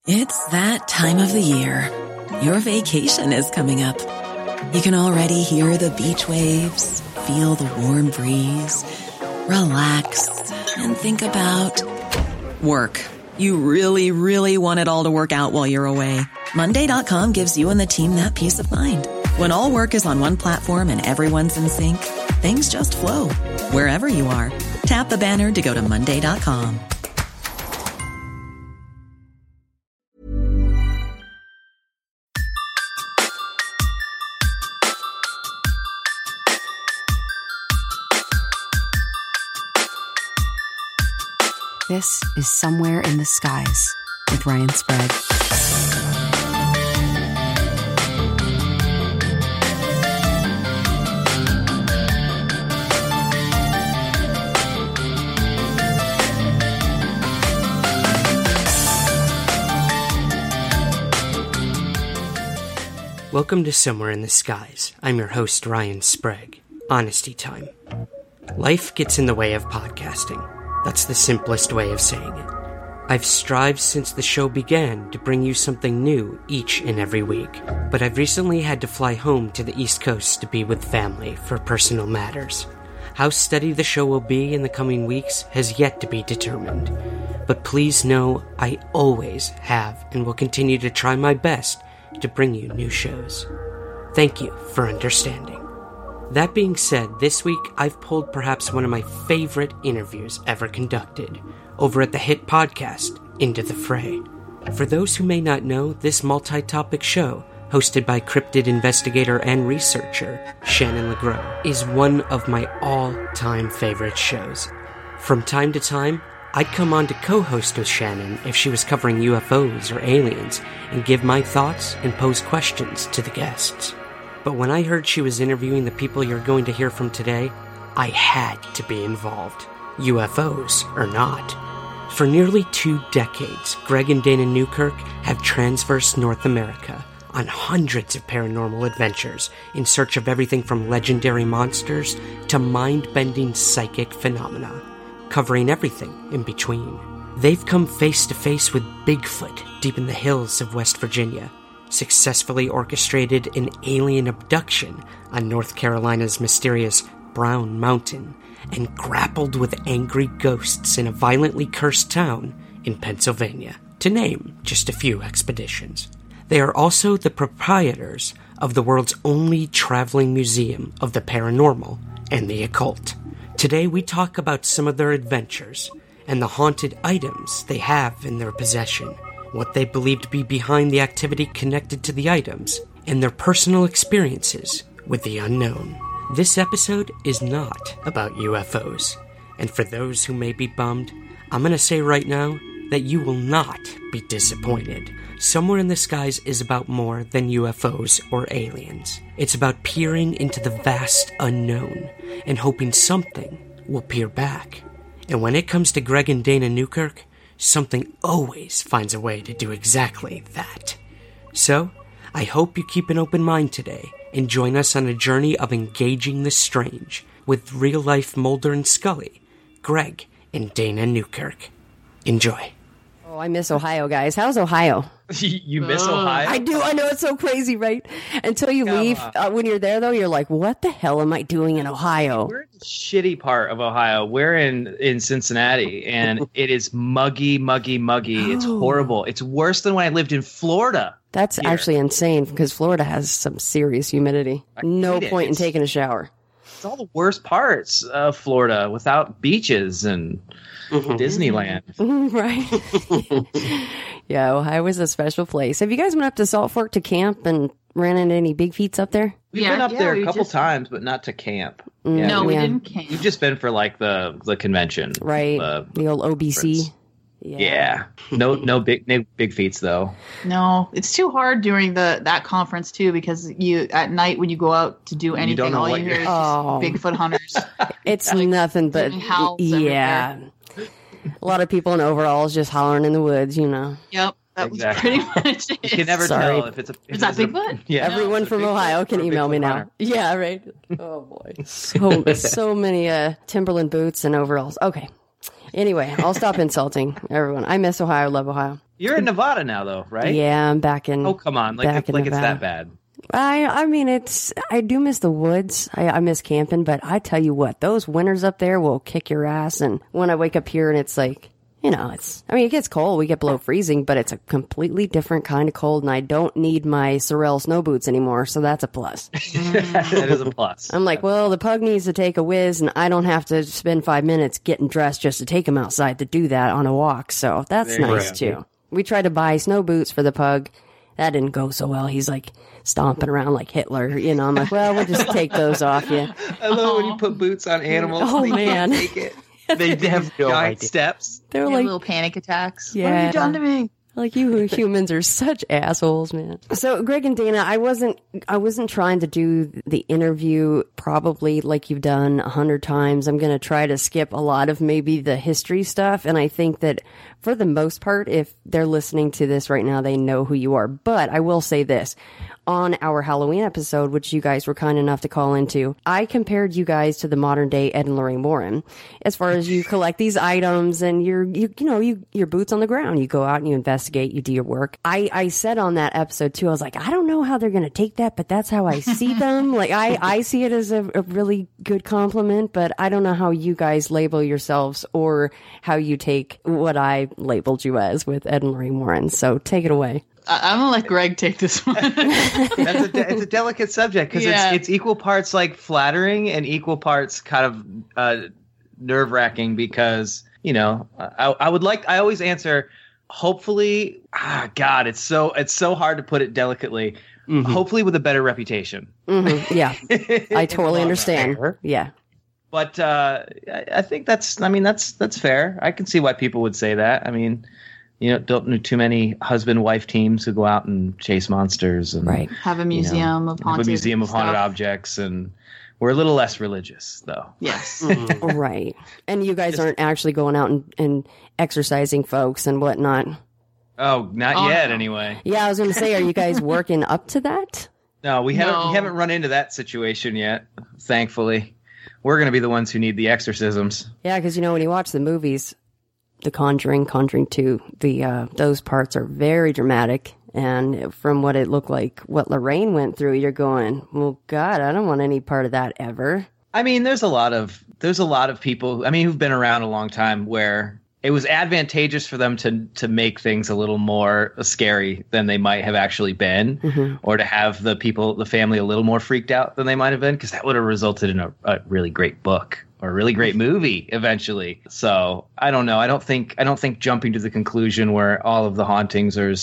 It's that time of the year. Your vacation is coming up. You can already hear the beach waves, feel the warm breeze, relax, and think about work. You really, really want it all to work out while you're away. Monday.com gives you and the team that peace of mind. When all work is on one platform and everyone's in sync, things just flow. Wherever you are, tap the banner to go to Monday.com. This is Somewhere in the Skies with Ryan Sprague. Welcome to Somewhere in the Skies. I'm your host, Ryan Sprague. Honesty time. Life gets in the way of podcasting. That's the simplest way of saying it. I've strived since the show began to bring you something new each and every week, but I've recently had to fly home to the East Coast to be with family for personal matters. How steady the show will be in the coming weeks has yet to be determined, but please know I always have and will continue to try my best to bring you new shows. Thank you for understanding. That being said, this week I've pulled perhaps one of my favorite interviews ever conducted, over at the hit podcast, Into the Fray. For those who may not know, this multi-topic show, hosted by cryptid investigator and researcher Shannon LeGros, is one of my all-time favorite shows. From time to time, I'd come on to co-host with Shannon if she was covering UFOs or aliens, and give my thoughts and pose questions to the guests. But when I heard she was interviewing the people you're going to hear from today, I had to be involved, UFOs or not. For nearly 2 decades, Greg and Dana Newkirk have transversed North America on hundreds of paranormal adventures in search of everything from legendary monsters to mind-bending psychic phenomena, covering everything in between. They've come face to face with Bigfoot deep in the hills of West Virginia, successfully orchestrated an alien abduction on North Carolina's mysterious Brown Mountain, and grappled with angry ghosts in a violently cursed town in Pennsylvania, to name just a few expeditions. They are also the proprietors of the world's only traveling museum of the paranormal and the occult. Today we talk about some of their adventures and the haunted items they have in their possession, what they believe to be behind the activity connected to the items, and their personal experiences with the unknown. This episode is not about UFOs, and for those who may be bummed, I'm going to say right now that you will not be disappointed. Somewhere in the Skies is about more than UFOs or aliens. It's about peering into the vast unknown and hoping something will peer back. And when it comes to Greg and Dana Newkirk, something always finds a way to do exactly that. So, I hope you keep an open mind today and join us on a journey of engaging the strange with real-life Mulder and Scully, Greg and Dana Newkirk. Enjoy. Oh, I miss Ohio, guys. How's Ohio? You miss Ohio? I do. I know it's so crazy, right? Until you leave. When you're there, though, you're like, what the hell am I doing in Ohio? We're in the shitty part of Ohio. We're in Cincinnati, and it is muggy. It's horrible. It's worse than when I lived in Florida. That's actually insane, because Florida has some serious humidity. No point in taking a shower. It's all the worst parts of Florida without beaches and Disneyland. Right. Yeah, Ohio is a special place. Have you guys went up to Salt Fork to camp and ran into any big feats up there? We've been up there a couple times, but not to camp. No, we didn't camp. We've just been for like the convention. Right. The old OBC. Yeah. No big feats though. No, it's too hard during that conference too, because you at night when you go out to do anything, all you hear is just Bigfoot hunters. It's like, nothing but everywhere. A lot of people in overalls just hollering in the woods, you know. Yep. That was pretty much it. You can never tell if it's a... Is that Bigfoot? Yeah. Everyone from Ohio can email me now. Yeah, right. Oh, boy. So many Timberland boots and overalls. Okay. Anyway, I'll stop insulting everyone. I miss Ohio. Love Ohio. You're in Nevada now, though, right? Yeah, I'm back in. Oh, come on. Like it's that bad. I mean, I do miss the woods. I miss camping, but I tell you what, those winters up there will kick your ass. And when I wake up here and it's like, it gets cold. We get below freezing, but it's a completely different kind of cold. And I don't need my Sorel snow boots anymore. So that's a plus. That is a plus. I'm like, well, the pug needs to take a whiz and I don't have to spend 5 minutes getting dressed just to take him outside to do that on a walk. So that's nice too. We tried to buy snow boots for the pug. That didn't go so well. He's like stomping around like Hitler. I'm like, well, we'll just take those off you. I love when you put boots on animals. Oh, man. Take it. They have giant steps. They're like little panic attacks. Yeah. What have you done to me? Like, you humans are such assholes, man. So, Greg and Dana, I wasn't trying to do the interview probably like you've done 100 times. I'm going to try to skip a lot of maybe the history stuff. And I think that for the most part, if they're listening to this right now, they know who you are. But I will say this. On our Halloween episode, which you guys were kind enough to call into, I compared you guys to the modern day Ed and Lorraine Warren as far as you collect these items and your boots on the ground. You go out and you investigate, you do your work. I said on that episode too, I was like, I don't know how they're going to take that, but that's how I see them. Like I see it as a really good compliment, but I don't know how you guys label yourselves or how you take what I labeled you as with Ed and Lorraine Warren. So take it away. I'm gonna let Greg take this one. It's a delicate subject because it's equal parts like flattering and equal parts kind of nerve wracking because I always answer hopefully God it's so hard to put it delicately. Mm-hmm. Hopefully with a better reputation. Mm-hmm. Yeah, I totally understand. Yeah. But I think that's fair. I can see why people would say that. I mean, don't know too many husband-wife teams who go out and chase monsters and have a museum of haunted objects, and we're a little less religious, though. Yes, right. And you guys aren't actually going out and exercising folks and whatnot. Oh, not yet, anyway. Yeah, I was going to say, are you guys working up to that? No, we haven't run into that situation yet. Thankfully, we're going to be the ones who need the exorcisms. Yeah, because when you watch the movies. The Conjuring 2, those parts are very dramatic. And from what it looked like, what Lorraine went through, you're going, well, God, I don't want any part of that ever. I mean, there's a lot of people, who've been around a long time where it was advantageous for them to make things a little more scary than they might have actually been, or to have the family a little more freaked out than they might have been, because that would have resulted in a really great book. Or a really great movie eventually. So I don't know. I don't think jumping to the conclusion where all of the hauntings are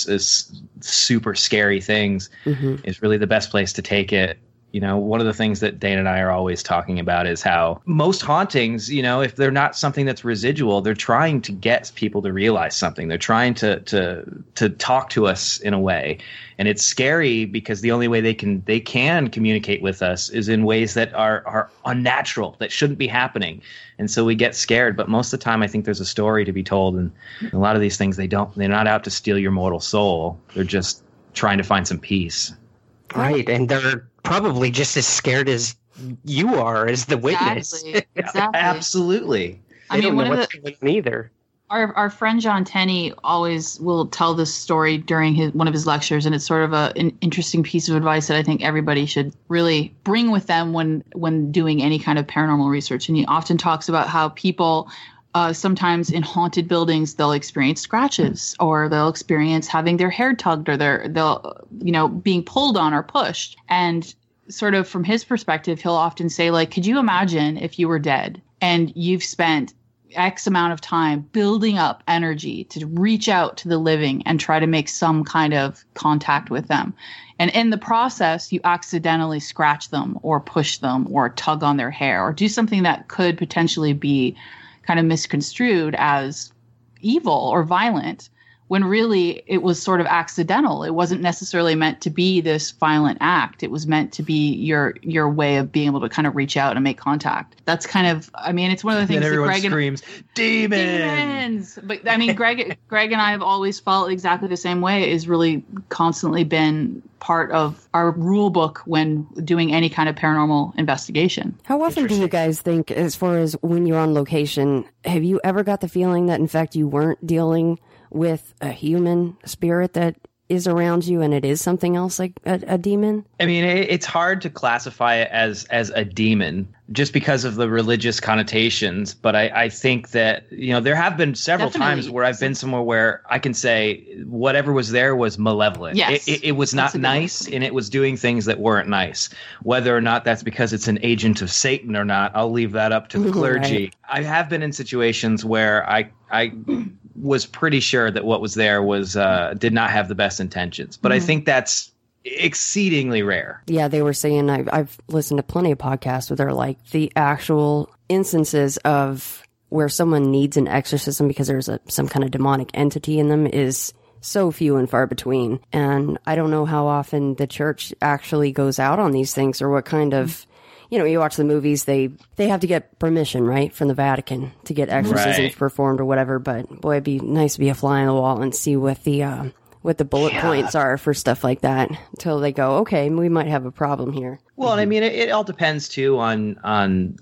super scary things is really the best place to take it. One of the things that Dana and I are always talking about is how most hauntings, if they're not something that's residual, they're trying to get people to realize something. They're trying to talk to us in a way. And it's scary because the only way they can communicate with us is in ways that are unnatural, that shouldn't be happening. And so we get scared. But most of the time, I think there's a story to be told. And a lot of these things, they're not out to steal your mortal soul. They're just trying to find some peace. Right. And they're probably just as scared as you are as the witness. Exactly. Absolutely. They don't know what's going on either. Our friend John Tenney always will tell this story during one of his lectures, and it's sort of an interesting piece of advice that I think everybody should really bring with them when doing any kind of paranormal research. And he often talks about how people sometimes in haunted buildings, they'll experience scratches, or they'll experience having their hair tugged, or they'll being pulled on or pushed. And sort of from his perspective, he'll often say, like, could you imagine if you were dead and you've spent X amount of time building up energy to reach out to the living and try to make some kind of contact with them. And in the process, you accidentally scratch them or push them or tug on their hair or do something that could potentially be kind of misconstrued as evil or violent, when really it was sort of accidental. It wasn't necessarily meant to be this violent act. It was meant to be your way of being able to kind of reach out and make contact. That's kind of, it's one of the things that Greg screams, demons. But Greg and I have always felt exactly the same way. Is really constantly been part of our rule book when doing any kind of paranormal investigation. How often do you guys think, as far as when you're on location, have you ever got the feeling that in fact you weren't dealing with a human spirit that is around you and it is something else like a demon? I mean, it's hard to classify it as a demon just because of the religious connotations. But I think that, there have been several times where I've been somewhere where I can say whatever was there was malevolent. Yes. It was not nice, and it was doing things that weren't nice. Whether or not that's because it's an agent of Satan or not, I'll leave that up to the clergy. Right. I have been in situations where I was pretty sure that what was there was did not have the best intentions. But I think that's exceedingly rare. Yeah, they were saying, I've listened to plenty of podcasts where they're like, the actual instances of where someone needs an exorcism because there's some kind of demonic entity in them is so few and far between. And I don't know how often the church actually goes out on these things or what kind of... you watch the movies, they have to get permission, right, from the Vatican to get exorcisms performed or whatever. But boy, it'd be nice to be a fly on the wall and see what the bullet points are for stuff like that until they go, okay, we might have a problem here. Well, I mean, it all depends too on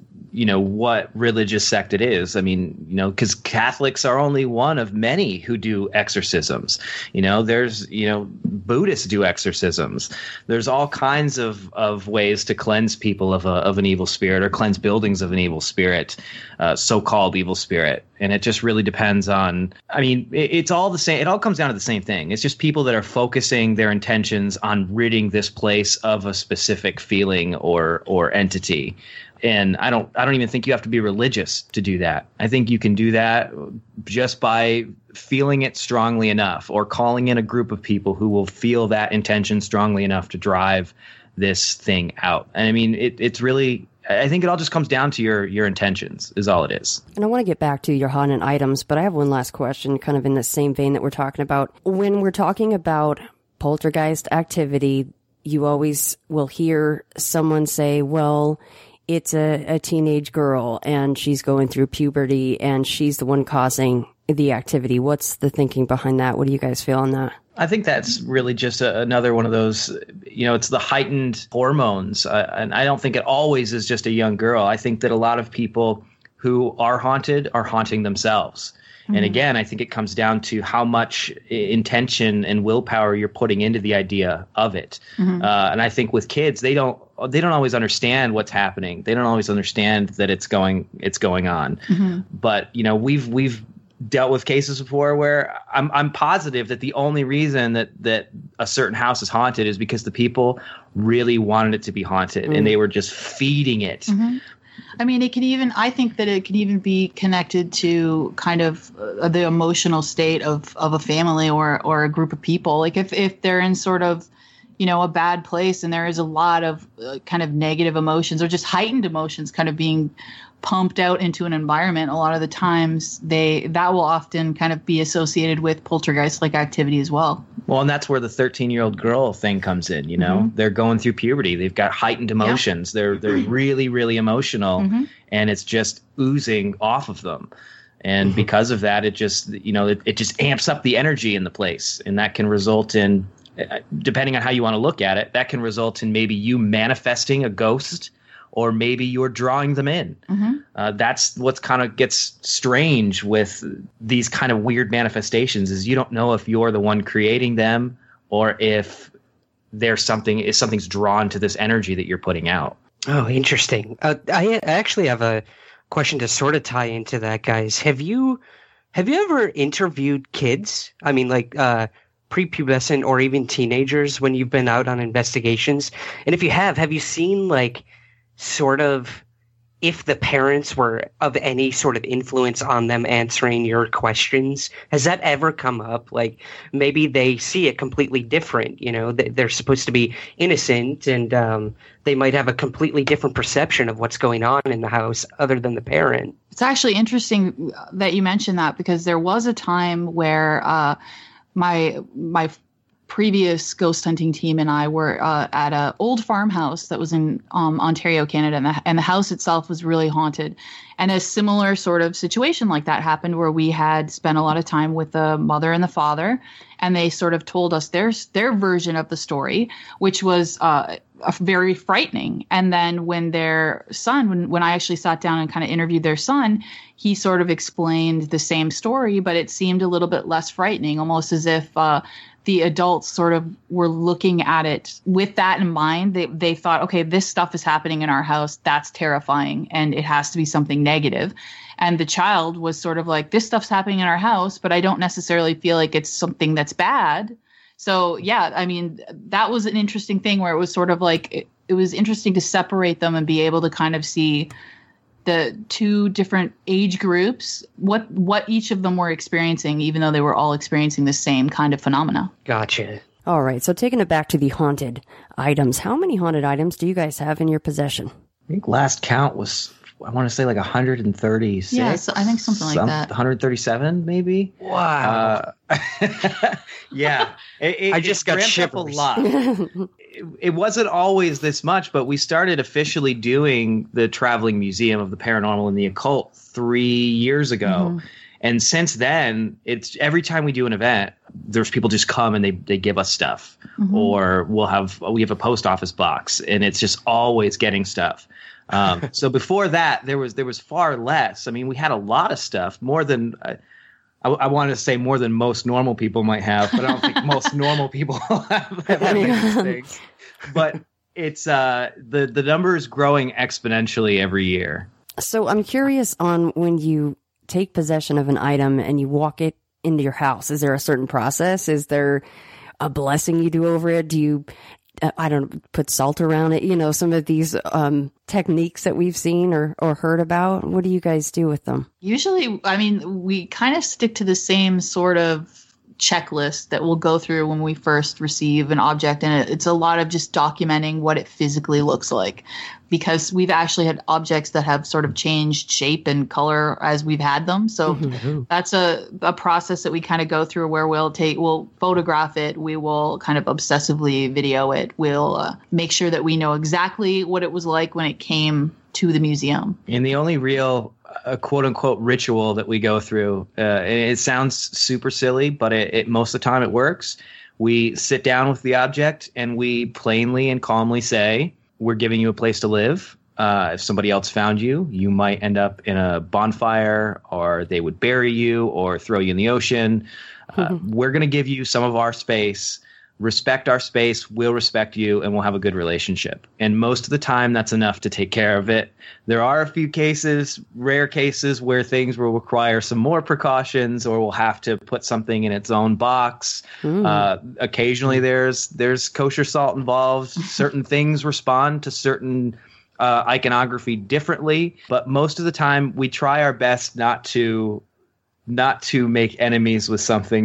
what religious sect it is. I mean, because Catholics are only one of many who do exorcisms. There's, Buddhists do exorcisms. There's all kinds of ways to cleanse people of an evil spirit or cleanse buildings of an evil spirit, so-called evil spirit. And it just really depends on, it's all the same. It all comes down to the same thing. It's just people that are focusing their intentions on ridding this place of a specific feeling or entity. And I don't even think you have to be religious to do that. I think you can do that just by feeling it strongly enough or calling in a group of people who will feel that intention strongly enough to drive this thing out. And I mean, it's really, I think it all just comes down to your intentions is all it is. And I want to get back to your haunted items, but I have one last question kind of in the same vein that we're talking about. When we're talking about poltergeist activity, you always will hear someone say, well, it's a teenage girl and she's going through puberty and she's the one causing the activity. What's the thinking behind that? What do you guys feel on that? I think that's really just another one of those, it's the heightened hormones. And I don't think it always is just a young girl. I think that a lot of people who are haunting themselves. Mm-hmm. And again, I think it comes down to how much intention and willpower you're putting into the idea of it. Mm-hmm. And I think with kids, they don't always understand what's happening. They don't always understand that it's going on. Mm-hmm. But we've dealt with cases before where I'm positive that the only reason that a certain house is haunted is because the people really wanted it to be haunted, and they were just feeding it. Mm-hmm. I mean, I think that it can even be connected to kind of the emotional state of a family or a group of people. Like if they're in sort of, a bad place and there is a lot of kind of negative emotions or just heightened emotions kind of being pumped out into an environment, a lot of the times that will often kind of be associated with poltergeist-like activity as well. Well, and that's where the 13-year-old girl thing comes in, Mm-hmm. They're going through puberty. They've got heightened emotions. Yeah. They're really, really emotional, mm-hmm. and it's just oozing off of them. And mm-hmm. because of that, it just, it just amps up the energy in the place. And that can result in, depending on how you want to look at it, that can result in maybe you manifesting a ghost, or maybe you're drawing them in. Mm-hmm. That's what's kind of gets strange with these kind of weird manifestations is you don't know if you're the one creating them or if something's drawn to this energy that you're putting out. Oh, interesting. I actually have a question to sort of tie into that, guys. Have you ever interviewed kids? I mean, like prepubescent or even teenagers when you've been out on investigations? And if you have you seen like sort of if the parents were of any sort of influence on them answering your questions? Has that ever come up? Like maybe they see it completely different, they're supposed to be innocent and they might have a completely different perception of what's going on in the house other than the parent. It's actually interesting that you mentioned that because there was a time where my previous ghost hunting team and I were at an old farmhouse that was in Ontario, Canada, and the house itself was really haunted. And a similar sort of situation like that happened where we had spent a lot of time with the mother and the father, and they sort of told us their version of the story, which was very frightening. And then when their son, when I actually sat down and kind of interviewed their son, he sort of explained the same story, but it seemed a little bit less frightening, almost as if the adults sort of were looking at it with that in mind. They thought, okay, this stuff is happening in our house. That's terrifying. And it has to be something negative. And the child was sort of like, this stuff's happening in our house, but I don't necessarily feel like it's something that's bad. So, yeah, I mean, that was an interesting thing where it was sort of like, it was interesting to separate them and be able to kind of see the two different age groups, what each of them were experiencing, even though they were all experiencing the same kind of phenomena. Gotcha. All right, so taking it back to the haunted items, how many haunted items do you guys have in your possession? I think last count was, I want to say like 136. Yeah, so I think something like that. 137 maybe. Wow. Yeah. I just got shivers. A lot. It wasn't always this much, but we started officially doing the Traveling Museum of the Paranormal and the Occult 3 years ago. Mm-hmm. And since then, it's every time we do an event, there's people just come and they give us stuff. Mm-hmm. Or we have a post office box, and it's just always getting stuff. So before that, there was far less. I mean, we had a lot of stuff, more than I wanted to say more than most normal people might have, but I don't think most normal people have these things. But it's the number is growing exponentially every year. So I'm curious on when you take possession of an item and you walk it into your house. Is there a certain process? Is there a blessing you do over it? Do you put salt around it? You know, some of these techniques that we've seen or heard about. What do you guys do with them? Usually, I mean, we kind of stick to the same sort of checklist that we'll go through when we first receive an object. And it's a lot of just documenting what it physically looks like, because we've actually had objects that have sort of changed shape and color as we've had them. So that's a process that we kind of go through where we'll photograph it. We will kind of obsessively video it. We'll make sure that we know exactly what it was like when it came to the museum. And the only real quote unquote ritual that we go through, and it sounds super silly, but it most of the time it works. We sit down with the object and we plainly and calmly say, we're giving you a place to live. If somebody else found you, you might end up in a bonfire, or they would bury you or throw you in the ocean. We're going to give you some of our space. Respect our space, we'll respect you, and we'll have a good relationship. And most of the time, that's enough to take care of it. There are a few cases, rare cases, where things will require some more precautions, or we'll have to put something in its own box. Occasionally, there's kosher salt involved. Certain things respond to certain iconography differently, but most of the time, we try our best not to make enemies with something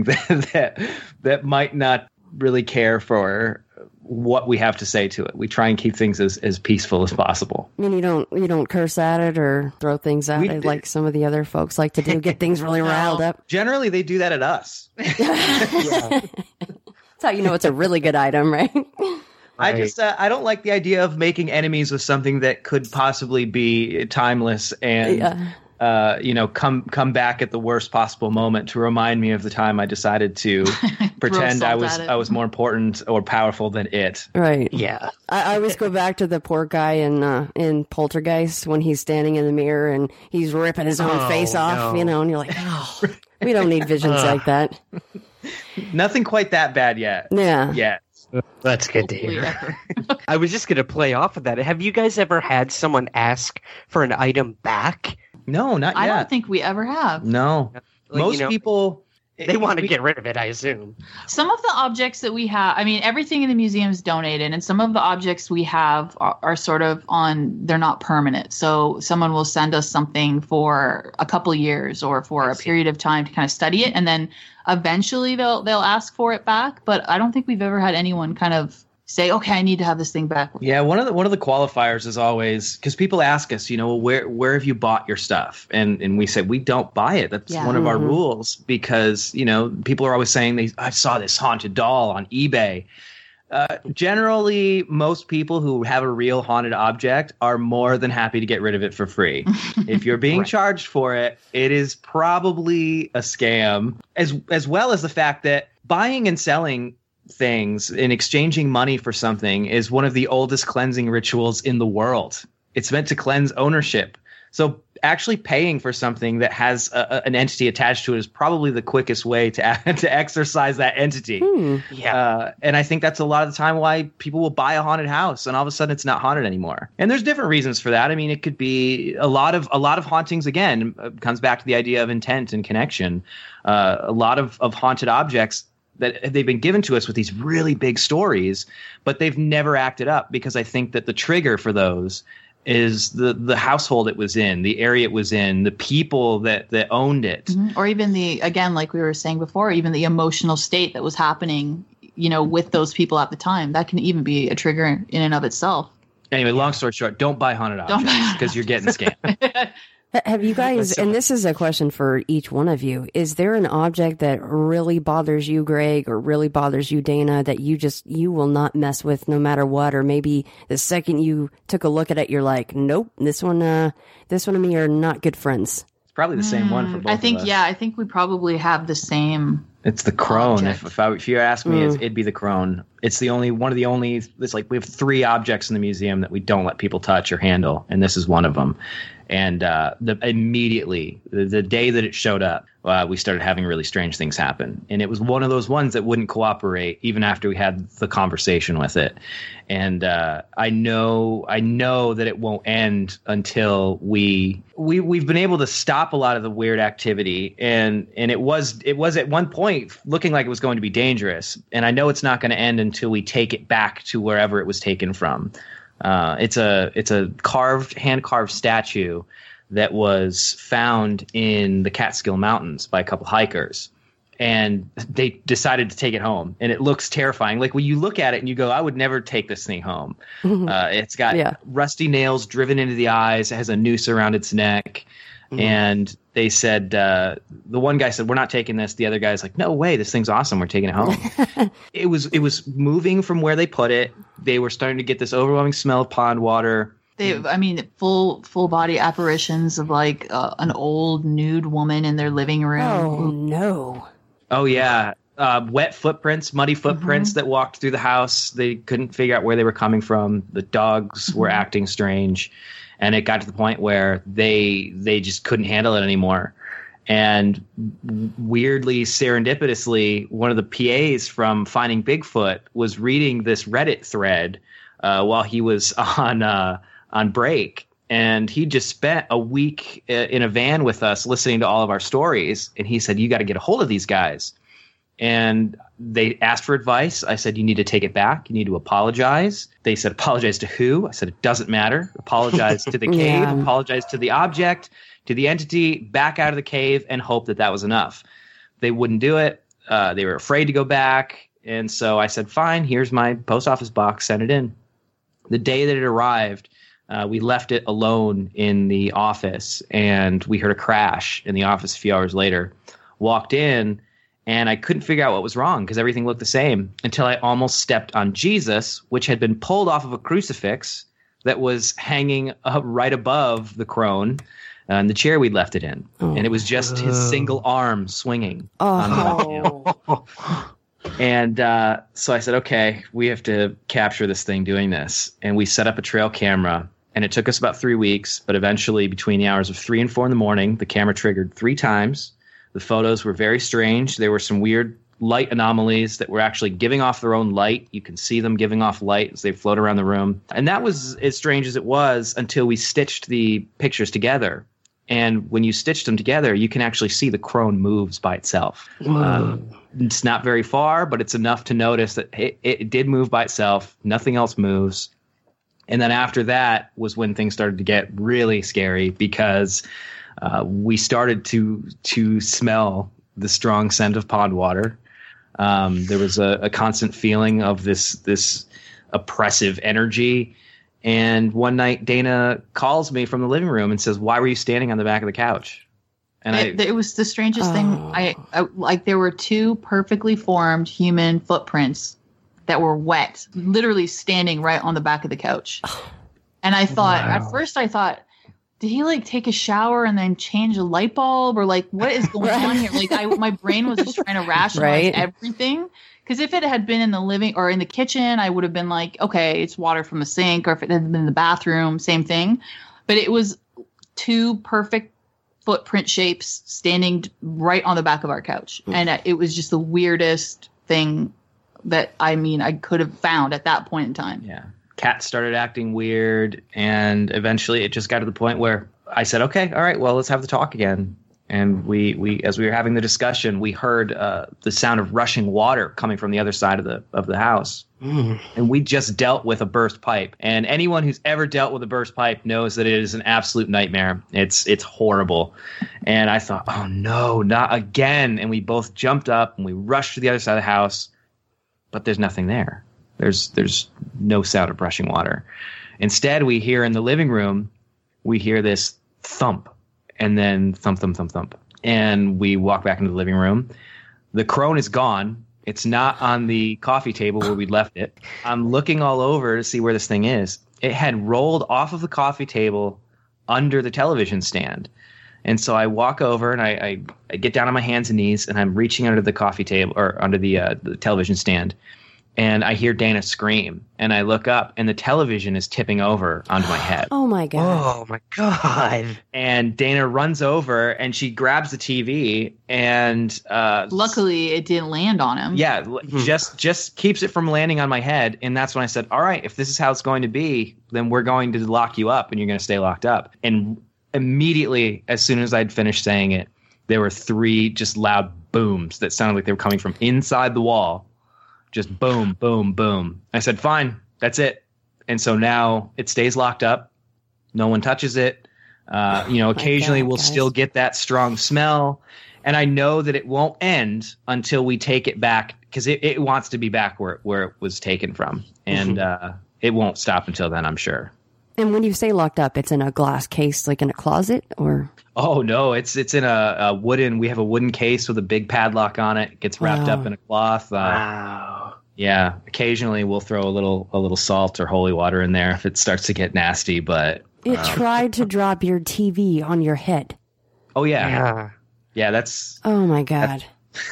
that might not really care for what we have to say to it. We try and keep things as peaceful as possible. I mean, you don't curse at it or throw things at it like some of the other folks like to do, get things really riled up. Generally, they do that at us. That's how you know it's a really good item, right? I don't like the idea of making enemies with something that could possibly be timeless and come back at the worst possible moment to remind me of the time I decided to pretend I was more important or powerful than it. Right. Yeah. I always go back to the poor guy in Poltergeist when he's standing in the mirror and he's ripping his own face off, and you're like, oh, we don't need visions like that. Nothing quite that bad yet. Yeah. Yeah. That's good to hear. I was just going to play off of that. Have you guys ever had someone ask for an item back? No, not yet. I don't think we ever have. No. Most people... They want to get rid of it, I assume. Some of the objects that we have, I mean, everything in the museum is donated, and some of the objects we have are sort of they're not permanent. So someone will send us something for a couple of years or for a period of time to kind of study it, and then eventually they'll ask for it back. But I don't think we've ever had anyone kind of say, okay, I need to have this thing back. Yeah, one of the qualifiers is always, because people ask us, where have you bought your stuff? And we say we don't buy it. That's one of our rules, because people are always saying I saw this haunted doll on eBay. Generally, most people who have a real haunted object are more than happy to get rid of it for free. If you're being charged for it, it is probably a scam, as well as the fact that buying and selling things and exchanging money for something is one of the oldest cleansing rituals in the world. It's meant to cleanse ownership. So actually paying for something that has an entity attached to it is probably the quickest way to exercise that entity. And I think that's a lot of the time why people will buy a haunted house and all of a sudden it's not haunted anymore. And there's different reasons for that. I mean, it could be a lot of hauntings, again, comes back to the idea of intent and connection. A lot of haunted objects that they've been given to us with these really big stories, but they've never acted up, because I think that the trigger for those is the household it was in, the area it was in, the people that owned it. Or even again, like we were saying before, even the emotional state that was happening, with those people at the time. That can even be a trigger in and of itself. Anyway, long story short, don't buy haunted objects, because you're getting scammed. Have you guys, and this is a question for each one of you, is there an object that really bothers you, Greg, or really bothers you, Dana, that you will not mess with no matter what? Or maybe the second you took a look at it, you're like, nope, this one and me are not good friends. It's probably the same one for both of us. I think we probably have the same. It's the crone. If you ask me, it'd be the crone. It's one of the only. It's like we have 3 objects in the museum that we don't let people touch or handle, and this is one of them. And immediately, the day that it showed up, we started having really strange things happen. And it was one of those ones that wouldn't cooperate even after we had the conversation with it. And I know that it won't end until we've been able to stop a lot of the weird activity. And it was at one point looking like it was going to be dangerous. And I know it's not going to end until we take it back to wherever it was taken from. It's a hand carved statue that was found in the Catskill Mountains by a couple hikers, and they decided to take it home. And it looks terrifying. Like when you look at it and you go, I would never take this thing home. It's got rusty nails driven into the eyes. It has a noose around its neck. And they said, the one guy said, we're not taking this. The other guy's like, no way, this thing's awesome. We're taking it home. It was moving from where they put it. They were starting to get this overwhelming smell of pond water. Full body apparitions of like an old nude woman in their living room. Oh, no. Oh, yeah. Wet footprints, muddy footprints that walked through the house. They couldn't figure out where they were coming from. The dogs were acting strange. And it got to the point where they just couldn't handle it anymore. And weirdly, serendipitously, one of the PAs from Finding Bigfoot was reading this Reddit thread while he was on break. And he just spent a week in a van with us listening to all of our stories. And he said, you got to get a hold of these guys. And they asked for advice. I said, you need to take it back. You need to apologize. They said, apologize to who? I said, it doesn't matter. Apologize to the cave, apologize to the object, to the entity, back out of the cave, and hope that was enough. They wouldn't do it. They were afraid to go back. And so I said, fine, here's my post office box, send it in. The day that it arrived, we left it alone in the office, and we heard a crash in the office a few hours later. Walked in, and I couldn't figure out what was wrong because everything looked the same until I almost stepped on Jesus, which had been pulled off of a crucifix that was hanging right above the crone and the chair we'd left it in. And it was just his single arm swinging. And so I said, okay, we have to capture this thing doing this. And we set up a trail camera. And it took us about 3 weeks. But eventually, between the hours of 3 and 4 in the morning, the camera triggered 3 times. The photos were very strange. There were some weird light anomalies that were actually giving off their own light. You can see them giving off light as they float around the room. And that was as strange as it was until we stitched the pictures together. And when you stitched them together, you can actually see the crone moves by itself. It's not very far, but it's enough to notice that it did move by itself. Nothing else moves. And then after that was when things started to get really scary because we started to smell the strong scent of pond water. There was a constant feeling of this oppressive energy. And one night Dana calls me from the living room and says, "Why were you standing on the back of the couch?" And it was the strangest thing. I like, there were two perfectly formed human footprints that were wet, literally standing right on the back of the couch. And I thought, at first I thought, did he like take a shower and then change a light bulb, or like what is going on here? Like my brain was just trying to rationalize everything. Because if it had been in the living or in the kitchen, I would have been like, okay, it's water from the sink, or if it had been in the bathroom, same thing. But it was two perfect footprint shapes standing right on the back of our couch. And it was just the weirdest thing that I could have found at that point in time. Yeah. Cat started acting weird, and eventually it just got to the point where I said, "Okay, all right, well, let's have the talk again." And we as we were having the discussion, we heard the sound of rushing water coming from the other side of the house. And we just dealt with a burst pipe. And anyone who's ever dealt with a burst pipe knows that it is an absolute nightmare. It's horrible. And I thought, "Oh no, not again!" And we both jumped up and we rushed to the other side of the house, but there's nothing there. There's no sound of rushing water. Instead, we hear in the living room, we hear this thump, and then thump, thump, thump, thump. And we walk back into the living room. The crone is gone. It's not on the coffee table where we left it. I'm looking all over to see where this thing is. It had rolled off of the coffee table under the television stand. And so I walk over and I get down on my hands and knees, and I'm reaching under the coffee table or under the television stand. And I hear Dana scream, and I look up, and the television is tipping over onto my head. Oh, my God. Oh, my God. And Dana runs over, and she grabs the TV, and luckily it didn't land on him. Yeah, just keeps it from landing on my head. And that's when I said, "All right, if this is how it's going to be, then we're going to lock you up, and you're going to stay locked up." And immediately, as soon as I'd finished saying it, there were 3 just loud booms that sounded like they were coming from inside the wall. Just boom, boom, boom. I said, "Fine, that's it." And so now it stays locked up. No one touches it. Occasionally we'll still get that strong smell. And I know that it won't end until we take it back, because it wants to be back where it was taken from. And it won't stop until then, I'm sure. And when you say locked up, it's in a glass case, like in a closet, or? Oh no, it's in a wooden. We have a wooden case with a big padlock on it. It gets wrapped up in a cloth. Wow. Yeah, occasionally we'll throw a little salt or holy water in there if it starts to get nasty. But it tried to drop your TV on your head. Oh yeah. That's. Oh my God.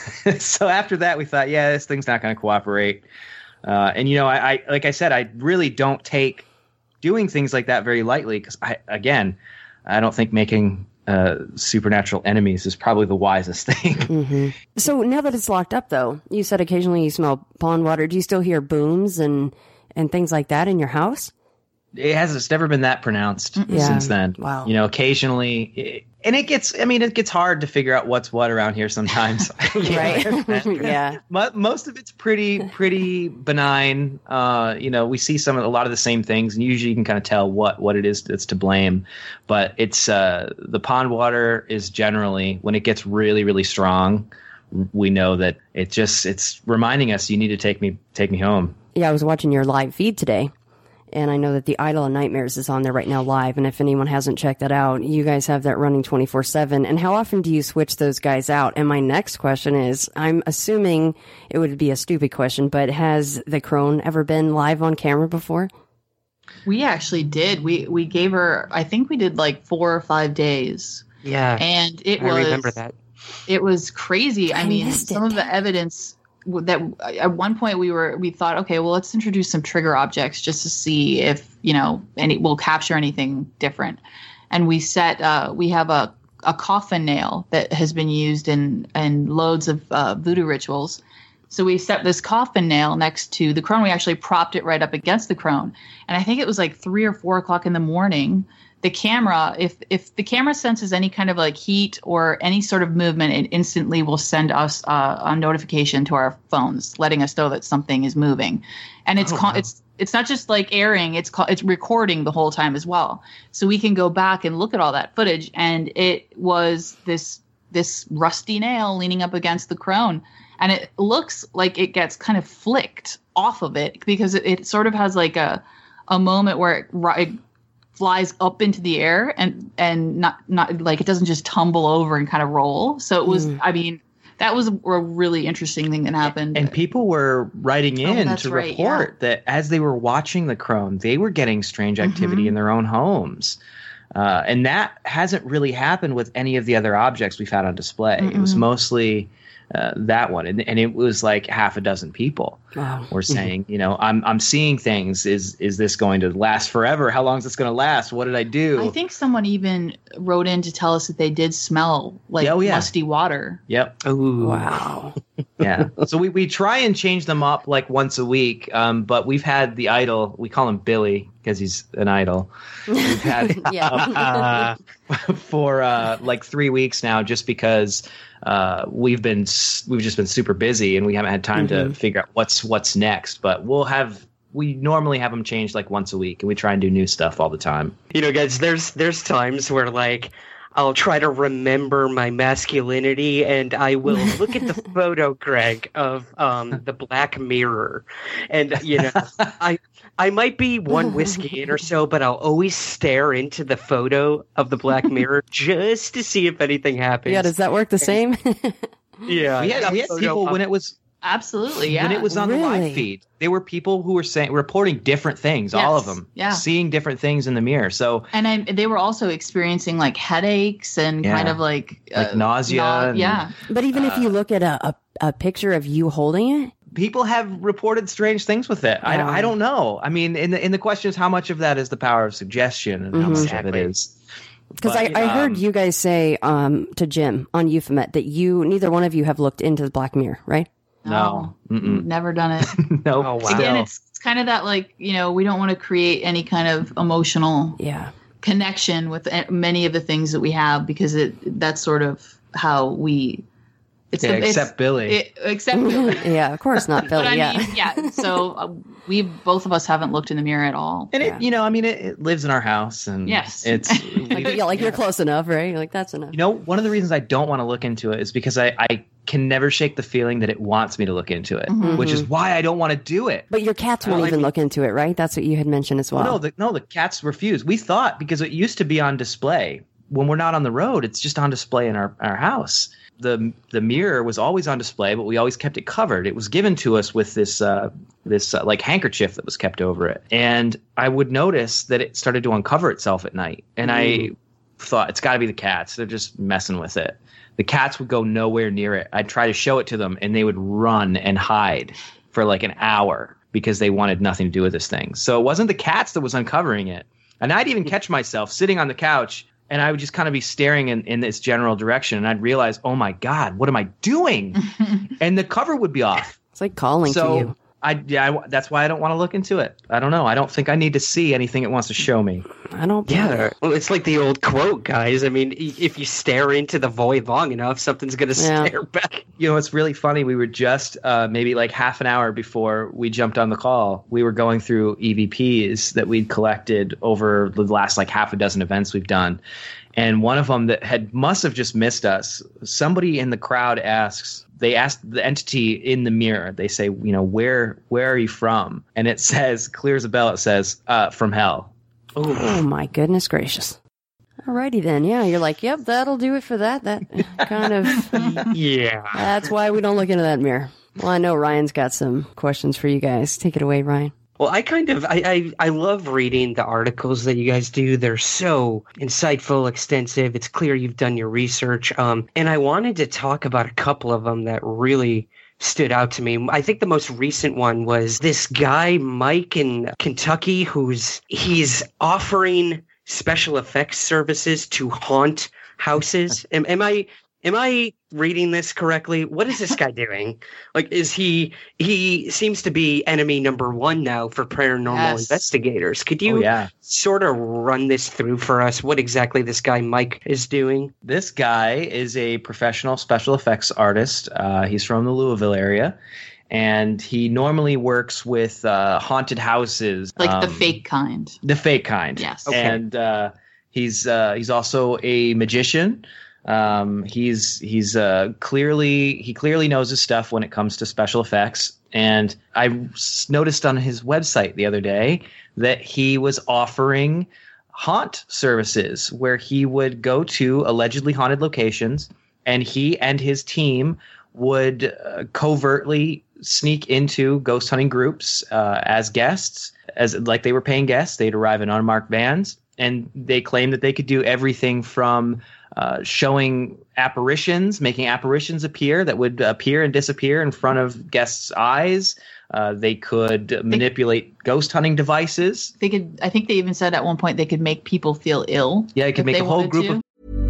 So after that, we thought, this thing's not going to cooperate. And I like I said, I really don't take doing things like that very lightly, because I don't think making supernatural enemies is probably the wisest thing. Mm-hmm. So now that it's locked up, though, you said occasionally you smell pond water. Do you still hear booms and things like that in your house? It's never been that pronounced since then. Wow. Occasionally, and it gets hard to figure out what's what around here sometimes. Right. Yeah. Most of it's pretty benign. We see a lot of the same things, and usually you can kind of tell what it is that's to blame. But it's the pond water is generally, when it gets really, really strong, we know that it's reminding us, you need to take me home. Yeah, I was watching your live feed today. And I know that the Idol of Nightmares is on there right now live. And if anyone hasn't checked that out, you guys have that running 24/7. And how often do you switch those guys out? And my next question is, I'm assuming it would be a stupid question, but has the crone ever been live on camera before? We actually did. We gave her, I think we did like 4 or 5 days. Yeah. And I remember that. It was crazy. I mean, some of the evidence that at one point we thought, okay, well, let's introduce some trigger objects just to see if, and it will capture anything different. And we have a coffin nail that has been used in loads of voodoo rituals. So we set this coffin nail next to the crone. We actually propped it right up against the crone. And I think it was like 3 or 4 o'clock in the morning. The camera, if the camera senses any kind of like heat or any sort of movement, it instantly will send us a notification to our phones, letting us know that something is moving. And it's not just like airing; it's recording the whole time as well. So we can go back and look at all that footage, and it was this rusty nail leaning up against the crone. and it looks like it gets kind of flicked off of it because it sort of has like a moment where it flies up into the air and not like it doesn't just tumble over and kind of roll. So it was, I mean, that was a really interesting thing that happened. And people were writing in to report that as they were watching the crone, they were getting strange activity in their own homes. And that hasn't really happened with any of the other objects we've had on display. It was mostly that one. And it was like half a dozen people were saying, you know, I'm seeing things. Is this going to last forever? How long is this going to last? What did I do? I think someone even wrote in to tell us that they did smell like musty water. Yep. Ooh. Wow. Yeah. So we try and change them up like once a week. But we've had the idol. We call him Billy because he's an idol. We've had for like 3 weeks now, just because we've just been super busy and we haven't had time to figure out what's next. But we normally have them changed like once a week, and we try and do new stuff all the time. You know, guys, there's times where like I'll try to remember my masculinity, and I will look at the photo, Greg, of the Black Mirror, and you know, I might be one whiskey in or so, but I'll always stare into the photo of the Black Mirror just to see if anything happens. Yeah, does that work the same? Yeah, we had people when it was. Absolutely, yeah. When it was on the live feed, there were people who were reporting different things, all of them, seeing different things in the mirror. So, and they were also experiencing like headaches and kind of like nausea. But even if you look at a picture of you holding it, people have reported strange things with it. I don't know. I mean, in the question is how much of that is the power of suggestion and how much of it is. Because I heard you guys say to Jim on Euphomet that neither one of you have looked into the Black Mirror, right? No, never done it. No. Oh, wow. Again, it's kind of that like, you know, we don't want to create any kind of emotional connection with many of the things that we have because that's sort of how we. Except Billy. Except Billy. Yeah, of course not Billy. I mean, so we both of us haven't looked in the mirror at all. And it, you know, I mean, it lives in our house, and it's you're close enough, right? Like that's enough. You know, one of the reasons I don't want to look into it is because I can never shake the feeling that it wants me to look into it, which is why I don't want to do it. But your cats won't even look into it, right? That's what you had mentioned as well. No, the cats refuse. We thought because it used to be on display when we're not on the road, it's just on display in our house. The mirror was always on display, but we always kept it covered. It was given to us with this like handkerchief that was kept over it. And I would notice that it started to uncover itself at night. And I thought, it's got to be the cats. They're just messing with it. The cats would go nowhere near it. I'd try to show it to them, and they would run and hide for like an hour because they wanted nothing to do with this thing. So it wasn't the cats that was uncovering it. And I'd even catch myself sitting on the couch, and I would just kind of be staring in this general direction, and I'd realize, oh my God, what am I doing? And the cover would be off. It's like calling to you. That's why I don't want to look into it. I don't know. I don't think I need to see anything it wants to show me. I don't. Yeah. Well, it's like the old quote, guys. I mean, if you stare into the void long enough, something's going to stare back. You know, it's really funny. We were just maybe like half an hour before we jumped on the call, we were going through EVPs that we'd collected over the last like half a dozen events we've done. And one of them that must have just missed us. Somebody in the crowd they asked the entity in the mirror. They say, you know, where are you from? And it says, clear as a bell. It says, from hell. Oh my goodness gracious. Alrighty then. Yeah, you're like, yep, that'll do it for that. That kind of. Yeah. That's why we don't look into that mirror. Well, I know Ryan's got some questions for you guys. Take it away, Ryan. Well, I love reading the articles that you guys do. They're so insightful, extensive. It's clear you've done your research. And I wanted to talk about a couple of them that really stood out to me. I think the most recent one was this guy, Mike in Kentucky, he's offering special effects services to haunt houses. Am I reading this correctly? What is this guy doing? Like, he seems to be enemy number one now for paranormal investigators. Could you sort of run this through for us? What exactly this guy Mike is doing? This guy is a professional special effects artist. He's from the Louisville area, and he normally works with haunted houses, like the fake kind. The fake kind, yes. Okay. And he's also a magician. He's clearly knows his stuff when it comes to special effects. And I noticed on his website the other day that he was offering haunt services where he would go to allegedly haunted locations, and he and his team would covertly sneak into ghost hunting groups as guests, as like they were paying guests. They'd arrive in unmarked vans, and they claimed that they could do everything from showing apparitions, making apparitions appear that would appear and disappear in front of guests' eyes. They could manipulate ghost hunting devices. They could. I think they even said at one point they could make people feel ill. Yeah, they could make a whole group of.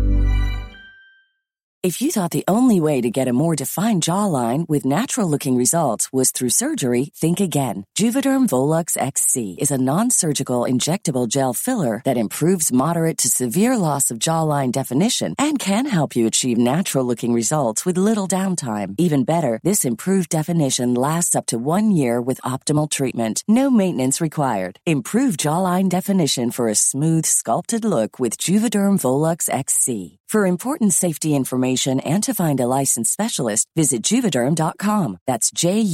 If you thought the only way to get a more defined jawline with natural-looking results was through surgery, think again. Juvederm Volux XC is a non-surgical injectable gel filler that improves moderate to severe loss of jawline definition and can help you achieve natural-looking results with little downtime. Even better, this improved definition lasts up to 1 year with optimal treatment. No maintenance required. Improve jawline definition for a smooth, sculpted look with Juvederm Volux XC. For important safety information and to find a licensed specialist, visit Juvederm.com. That's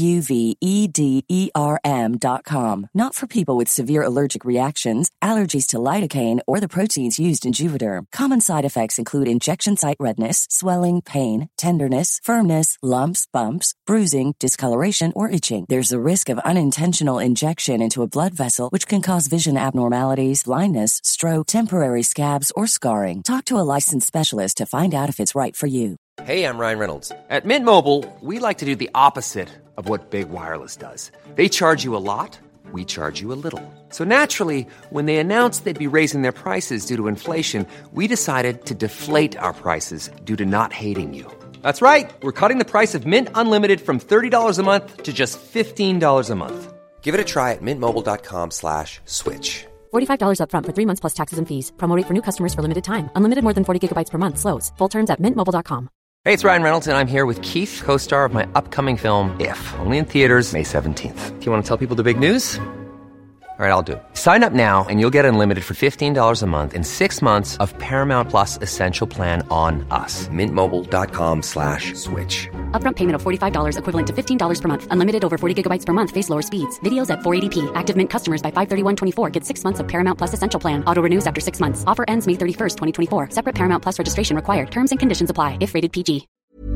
JUVEDERM.com. Not for people with severe allergic reactions, allergies to lidocaine, or the proteins used in Juvederm. Common side effects include injection site redness, swelling, pain, tenderness, firmness, lumps, bumps, bruising, discoloration, or itching. There's a risk of unintentional injection into a blood vessel, which can cause vision abnormalities, blindness, stroke, temporary scabs, or scarring. Talk to a licensed specialist to find out if it's right for you. Hey, I'm Ryan Reynolds. At Mint Mobile, we like to do the opposite of what Big Wireless does. They charge you a lot, we charge you a little. So naturally, when they announced they'd be raising their prices due to inflation, we decided to deflate our prices due to not hating you. That's right. We're cutting the price of Mint Unlimited from $30 a month to just $15 a month. Give it a try at mintmobile.com/switch. $45 up front for 3 months plus taxes and fees. Promo rate for new customers for limited time. Unlimited more than 40 gigabytes per month. Slows full terms at mintmobile.com. Hey, it's Ryan Reynolds, and I'm here with Keith, co-star of my upcoming film, If, only in theaters May 17th. Do you want to tell people the big news? All right, I'll do it. Sign up now and you'll get unlimited for $15 a month and 6 months of Paramount Plus Essential Plan on us. mintmobile.com/switch. Upfront payment of $45 equivalent to $15 per month. Unlimited over 40 gigabytes per month. Face lower speeds. Videos at 480p. Active Mint customers by 531.24 get 6 months of Paramount Plus Essential Plan. Auto renews after 6 months. Offer ends May 31st, 2024. Separate Paramount Plus registration required. Terms and conditions apply if rated PG.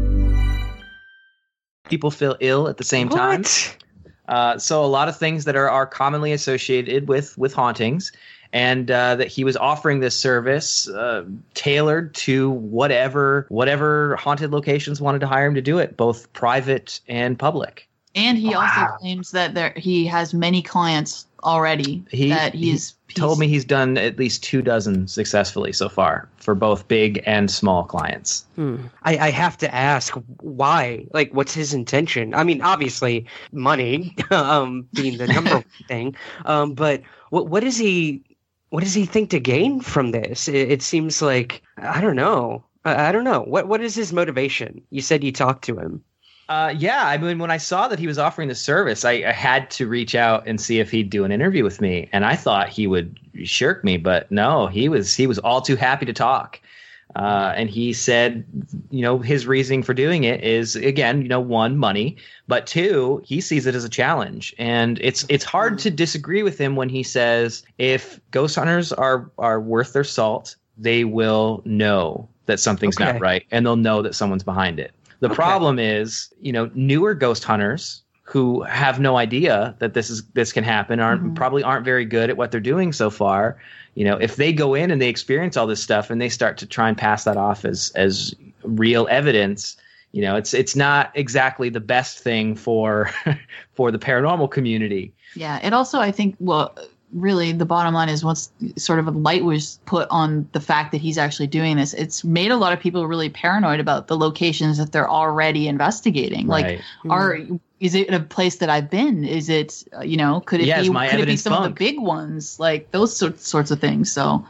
People feel ill at the same time. So a lot of things that are commonly associated with hauntings, and that he was offering this service tailored to whatever haunted locations wanted to hire him to do it, both private and public. And he also claims that he has many clients already. He's told me he's done at least 24 successfully so far for both big and small clients. I have to ask why. Like, what's his intention? I mean, obviously, money being the number one thing. But what does he think to gain from this? It seems like I don't know. What is his motivation? You said you talked to him. Yeah, I mean, when I saw that he was offering the service, I had to reach out and see if he'd do an interview with me. And I thought he would shirk me, but no, he was all too happy to talk. And he said, his reasoning for doing it is, again, one, money, but two, he sees it as a challenge. And it's hard to disagree with him when he says if ghost hunters are worth their salt, they will know that something's not right, and they'll know that someone's behind it. The problem is, newer ghost hunters who have no idea that this can happen probably aren't very good at what they're doing so far. If they go in and they experience all this stuff and they start to try and pass that off as real evidence, it's not exactly the best thing for the paranormal community. Yeah, it also, I think, really the bottom line is once sort of a light was put on the fact that he's actually doing this, it's made a lot of people really paranoid about the locations that they're already investigating. Right. Like, is it a place that I've been? Is it, could it be some of the big ones? Like those sorts of things. So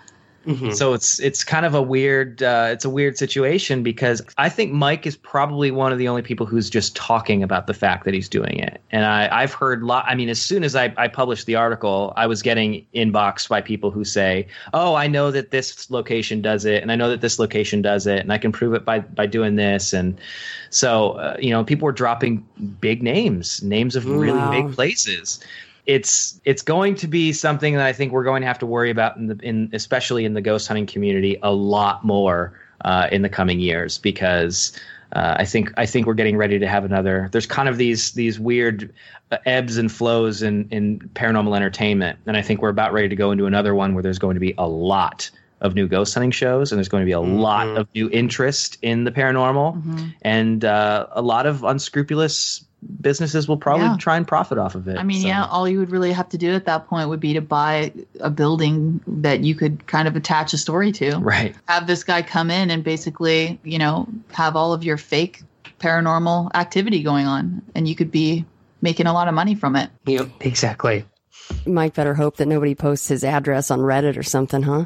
So it's kind of a weird situation, because I think Mike is probably one of the only people who's just talking about the fact that he's doing it. And I've heard as soon as I published the article, I was getting inboxed by people who say, oh, I know that this location does it, and I know that this location does it, and I can prove it by doing this. And so, people were dropping big names of really big places. It's going to be something that I think we're going to have to worry about especially in the ghost hunting community a lot more in the coming years, because I think we're getting ready to have another. There's kind of these weird ebbs and flows in paranormal entertainment, and I think we're about ready to go into another one where there's going to be a lot of new ghost hunting shows, and there's going to be a lot of new interest in the paranormal, and a lot of unscrupulous businesses will probably try and profit off of it. All you would really have to do at that point would be to buy a building that you could kind of attach a story to. Right. Have this guy come in and basically, have all of your fake paranormal activity going on, and you could be making a lot of money from it. Yep, exactly. Mike better hope that nobody posts his address on Reddit or something, huh?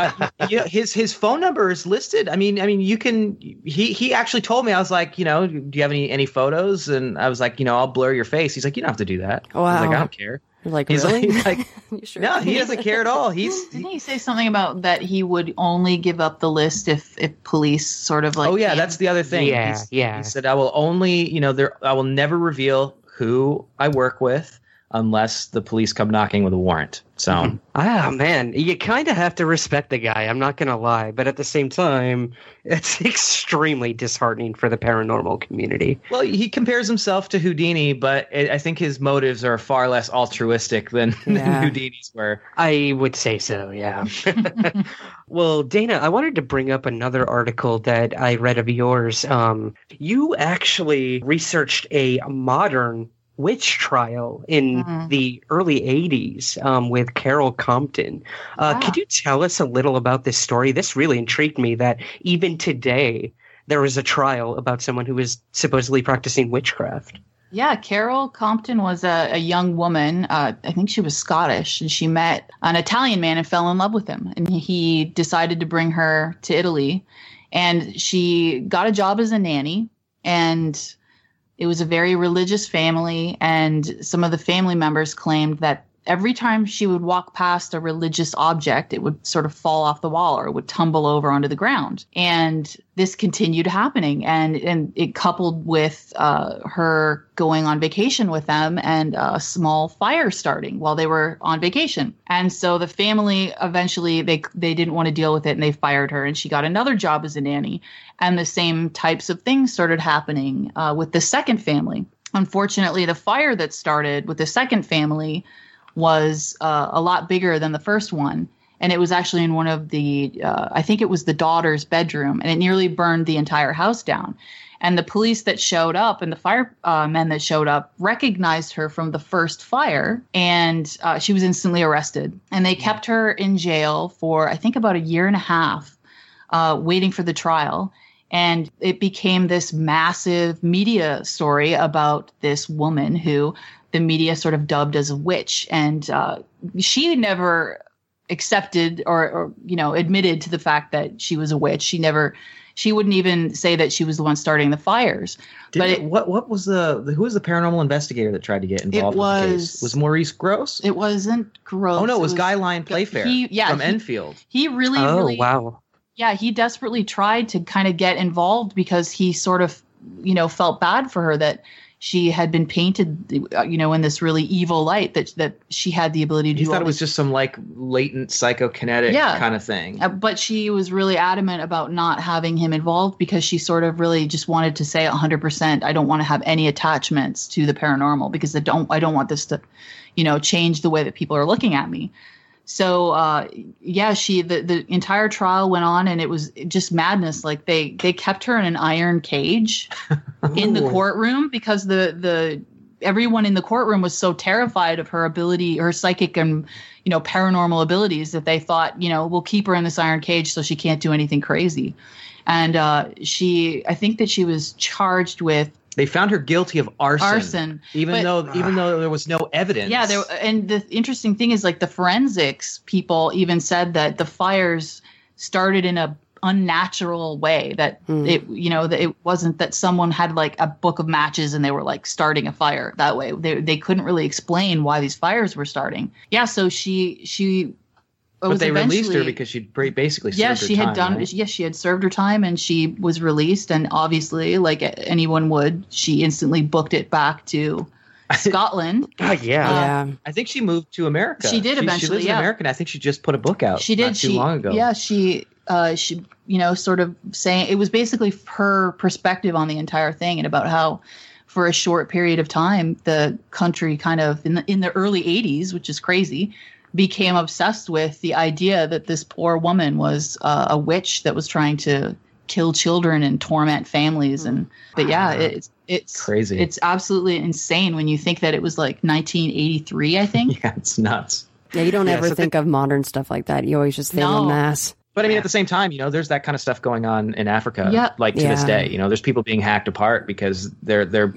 His phone number is listed. You can. He actually told me. I was like, do you have any photos? And I was like, I'll blur your face. He's like, you don't have to do that. Wow. I was like, I don't care. You're like, he's really? like You sure? No, he doesn't care at all. Didn't he say something about that he would only give up the list if police sort of like? Oh yeah, that's the other thing. Yeah, He said, I will only, I will never reveal who I work with unless the police come knocking with a warrant. So, man, you kind of have to respect the guy. I'm not going to lie, but at the same time, it's extremely disheartening for the paranormal community. Well, he compares himself to Houdini, but I think his motives are far less altruistic than Houdini's were. I would say so, yeah. Well, Dana, I wanted to bring up another article that I read of yours. You actually researched a modern witch trial in the early 80s with Carol Compton. Could you tell us a little about this story? This really intrigued me, that even today there was a trial about someone who was supposedly practicing witchcraft. Yeah, Carol Compton was a young woman. I think she was Scottish, and she met an Italian man and fell in love with him. And he decided to bring her to Italy, and she got a job as a nanny, and it was a very religious family, and some of the family members claimed that every time she would walk past a religious object, it would sort of fall off the wall or it would tumble over onto the ground. And this continued happening, and it coupled with her going on vacation with them and a small fire starting while they were on vacation. And so the family eventually, they didn't want to deal with it, and they fired her, and she got another job as a nanny. And the same types of things started happening with the second family. Unfortunately, the fire that started with the second family was a lot bigger than the first one. And it was actually in one of the, I think it was the daughter's bedroom, and it nearly burned the entire house down. And the police that showed up and the firemen that showed up recognized her from the first fire, and she was instantly arrested. And they kept her in jail for, I think, about a year and a half, waiting for the trial. And it became this massive media story about this woman who the media sort of dubbed as a witch. And she never accepted or admitted to the fact that she was a witch. She wouldn't even say that she was the one starting the fires. Who was the paranormal investigator that tried to get involved with the case? Was Maurice Grosse? It wasn't Grosse. Oh no, it was Guy Lyon Playfair from Enfield. He really wow. Yeah, he desperately tried to kind of get involved because he sort of, felt bad for her that she had been painted, in this really evil light that she had the ability to do. He thought it was just some like latent psychokinetic kind of thing. But she was really adamant about not having him involved because she sort of really just wanted to say 100%, I don't want to have any attachments to the paranormal because I don't want this to, change the way that people are looking at me. So, the entire trial went on, and it was just madness. Like they kept her in an iron cage in the courtroom because the everyone in the courtroom was so terrified of her ability, her psychic and, paranormal abilities, that they thought, we'll keep her in this iron cage so she can't do anything crazy. And I think that she was charged with They found her guilty of arson, even though there was no evidence. Yeah, and the interesting thing is, like, the forensics people even said that the fires started in a unnatural way, that that it wasn't that someone had like a book of matches and they were like starting a fire that way. They couldn't really explain why these fires were starting. Yeah, so she. But they released her because she'd basically served her time. Yes, she had served her time and she was released. And obviously, like anyone would, she instantly booked it back to Scotland. Yeah. I think she moved to America. She did eventually. She lives in America, and I think she just put a book out. She did not too long ago. Yeah, she sort of saying it was basically her perspective on the entire thing and about how, for a short period of time, the country kind of in the early 80s, which is crazy, became obsessed with the idea that this poor woman was a witch that was trying to kill children and torment families. But it's crazy. It's absolutely insane when you think that it was like 1983, I think. Yeah, it's nuts. Yeah, you don't ever think of modern stuff like that. You always just think of mass. But I mean, at the same time, there's that kind of stuff going on in Africa, to this day. There's people being hacked apart because they're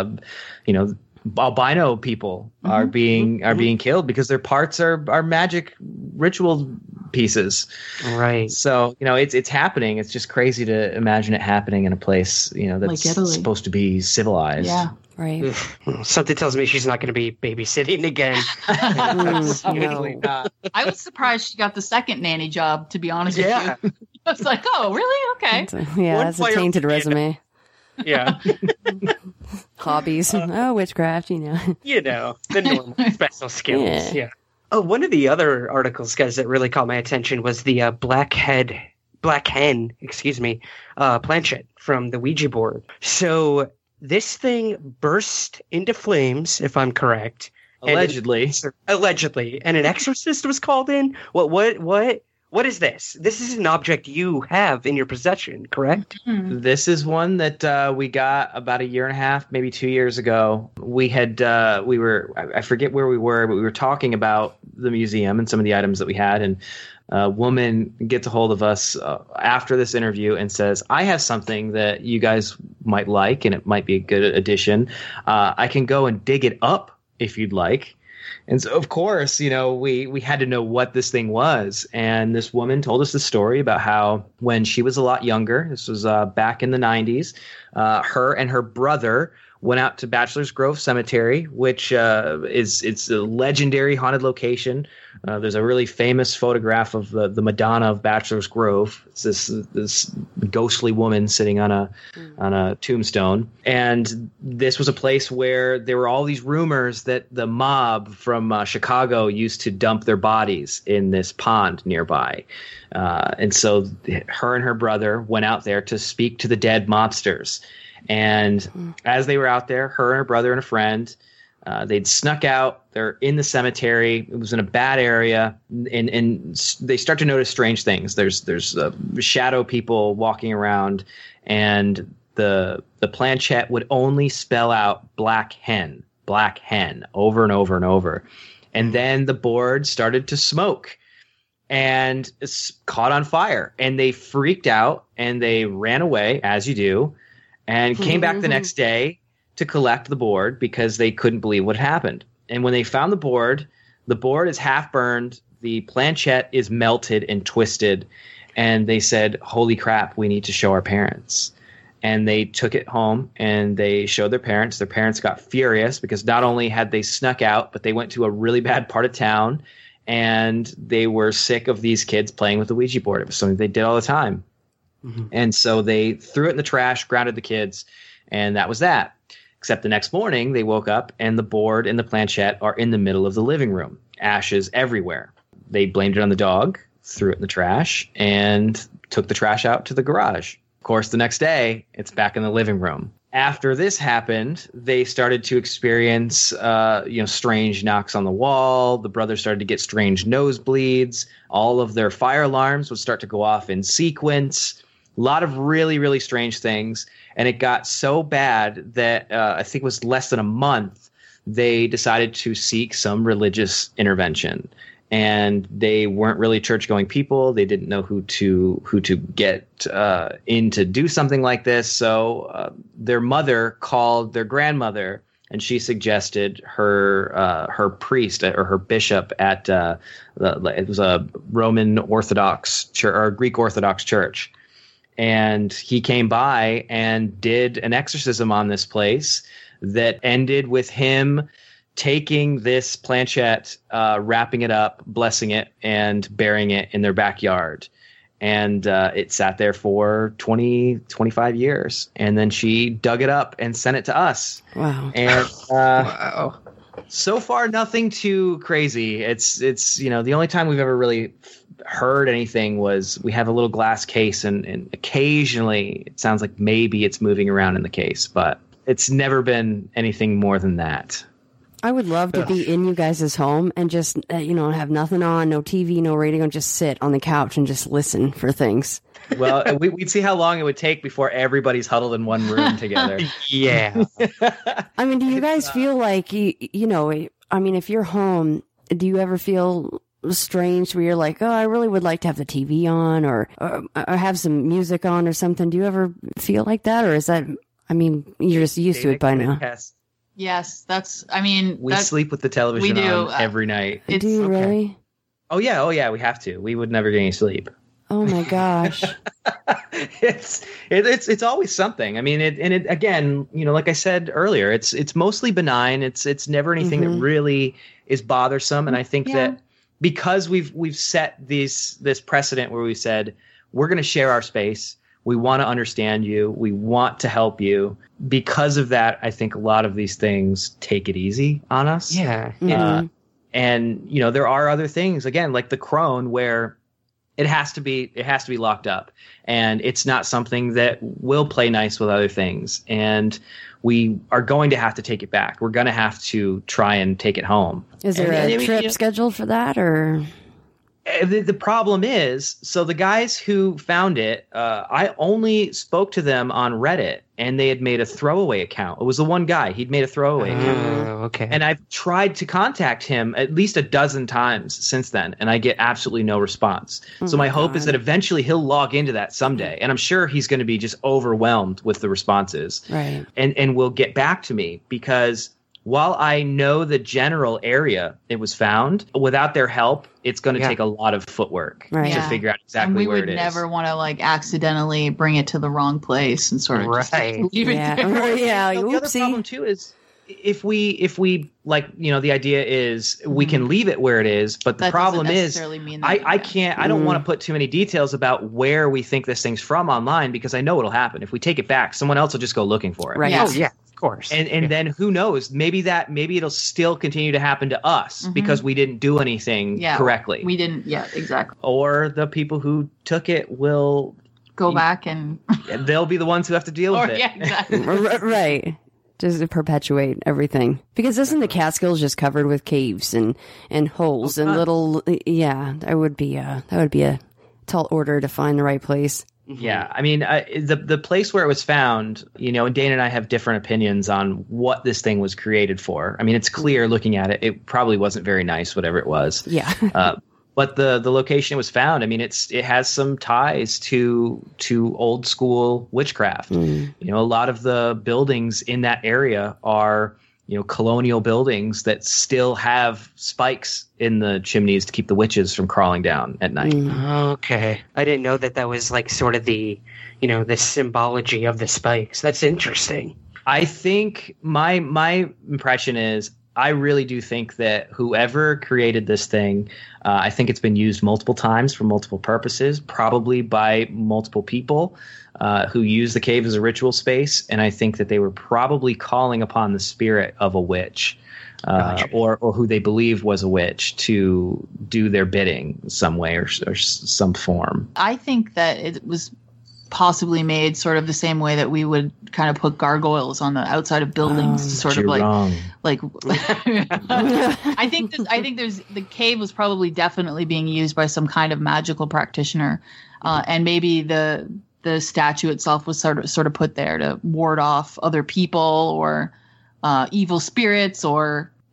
albino people are being killed because their parts are magic ritual pieces. Right. So, it's happening. It's just crazy to imagine it happening in a place, that's like supposed to be civilized. Yeah. Right. Something tells me she's not going to be babysitting again. No. I was surprised she got the second nanny job, to be honest with you. I was like, oh, really? Okay. That's a tainted resume. Yeah. Hobbies. Witchcraft, the normal special skills. Yeah. Oh, one of the other articles, guys, that really caught my attention was the Black Hen, planchette from the Ouija board. So this thing burst into flames, if I'm correct. Allegedly. And an exorcist was called in? What is this? This is an object you have in your possession, correct? Mm-hmm. This is one that we got about a year and a half, maybe 2 years ago. We had, I forget where we were, but we were talking about the museum and some of the items that we had. And a woman gets a hold of us after this interview and says, I have something that you guys might like, and it might be a good addition. I can go and dig it up if you'd like. And so, of course, we had to know what this thing was. And this woman told us the story about how when she was a lot younger, this was back in the 90s, her and her brother went out to Bachelor's Grove Cemetery, which it's a legendary haunted location. There's a really famous photograph of the Madonna of Bachelor's Grove. It's this ghostly woman sitting on a tombstone. And this was a place where there were all these rumors that the mob from Chicago used to dump their bodies in this pond nearby. And so her and her brother went out there to speak to the dead mobsters. And as they were out there, her and her brother and a friend, they'd snuck out. They're in the cemetery. It was in a bad area, and they start to notice strange things. There's shadow people walking around, and the planchette would only spell out black hen, over and over and over. And then the board started to smoke and it's caught on fire, and they freaked out and they ran away, as you do. And came back the next day to collect the board because they couldn't believe what happened. And when they found the board is half burned. The planchette is melted and twisted. And they said, holy crap, we need to show our parents. And they took it home and they showed their parents. Their parents got furious because not only had they snuck out, but they went to a really bad part of town. And they were sick of these kids playing with the Ouija board. It was something they did all the time. And so they threw it in the trash, grounded the kids, and that was that. Except the next morning, they woke up, and the board and the planchette are in the middle of the living room. Ashes everywhere. They blamed it on the dog, threw it in the trash, and took the trash out to the garage. Of course, the next day, it's back in the living room. After this happened, they started to experience strange knocks on the wall. The brothers started to get strange nosebleeds. All of their fire alarms would start to go off in sequence. A lot of really, really strange things. And it got so bad that I think it was less than a month, they decided to seek some religious intervention. and they weren't really church-going people. They didn't know who to get in to do something like this. So their mother called their grandmother, and she suggested her priest or her bishop at it was a Roman Orthodox church or Greek Orthodox church, and he came by and did an exorcism on this place that ended with him taking this planchette, wrapping it up, blessing it, and burying it in their backyard. And it sat there for 25 years. And then she dug it up and sent it to us. Wow. And Wow. so far, nothing too crazy. It's the only time we've ever really heard anything was we have a little glass case, and occasionally it sounds like maybe it's moving around in the case, but it's never been anything more than that. I would love to be in you guys' home and just, have nothing on, no TV, no radio, and just sit on the couch and just listen for things. Well, we'd see how long it would take before everybody's huddled in one room together. Yeah. I mean, do you guys feel like, if you're home, do you ever feel strange where you're like, oh, I really would like to have the TV on or have some music on or something? Do you ever feel like that? Or is that, you're just used to it by now? Yes, we sleep with the television on every night. Do you really? Oh yeah, we have to. We would never get any sleep. Oh my gosh. It's always something. I mean, it again, like I said earlier, it's mostly benign. It's never anything that really is bothersome. And I think that because we've set this precedent where we said we're going to share our space. We want to understand you. We want to help you. Because of that, I think a lot of these things take it easy on us. Yeah. And there are other things, again, like the crone, where it has to be locked up, and it's not something that will play nice with other things. And we are going to have to take it back. We're going to have to try and take it home. Is there a trip scheduled for that, or? The problem is, so the guys who found it, I only spoke to them on Reddit, and they had made a throwaway account. It was the one guy. He'd made a throwaway account. Okay. And I've tried to contact him at least a dozen times since then, and I get absolutely no response. So my hope is that eventually he'll log into that someday, and I'm sure he's going to be just overwhelmed with the responses. Right. And will get back to me, because while I know the general area it was found, without their help, it's going to take a lot of footwork to figure out exactly where it is. And we would never want to accidentally bring it to the wrong place and sort of just leave it there. The other problem too is if we the idea is we can leave it where it is, but the problem is I don't want to put too many details about where we think this thing's from online, because I know it'll happen. If we take it back, someone else will just go looking for it. Right. Oh yeah. Of course. And then who knows? Maybe it'll still continue to happen to us because we didn't do anything correctly. We didn't. Yeah, exactly. Or the people who took it will go back and they'll be the ones who have to deal with it. Yeah, exactly. Right. Just to perpetuate everything. Because isn't the Catskills just covered with caves and holes and little? Yeah, that would be a tall order to find the right place. Yeah, I mean, the place where it was found, and Dana and I have different opinions on what this thing was created for. I mean, it's clear looking at it, it probably wasn't very nice, whatever it was. Yeah. But the location it was found, I mean, it has some ties to old school witchcraft. A lot of the buildings in that area are colonial buildings that still have spikes in the chimneys to keep the witches from crawling down at night. Okay. I didn't know that was sort of the, the symbology of the spikes. That's interesting. I think my impression is, I really do think that whoever created this thing, I think it's been used multiple times for multiple purposes, probably by multiple people who use the cave as a ritual space. And I think that they were probably calling upon the spirit of a witch or who they believed was a witch to do their bidding some way or some form. I think that it was possibly made sort of the same way that we would kind of put gargoyles on the outside of buildings to sort of wrong. I think there's the cave was probably definitely being used by some kind of magical practitioner, and maybe the statue itself was sort of put there to ward off other people or evil spirits or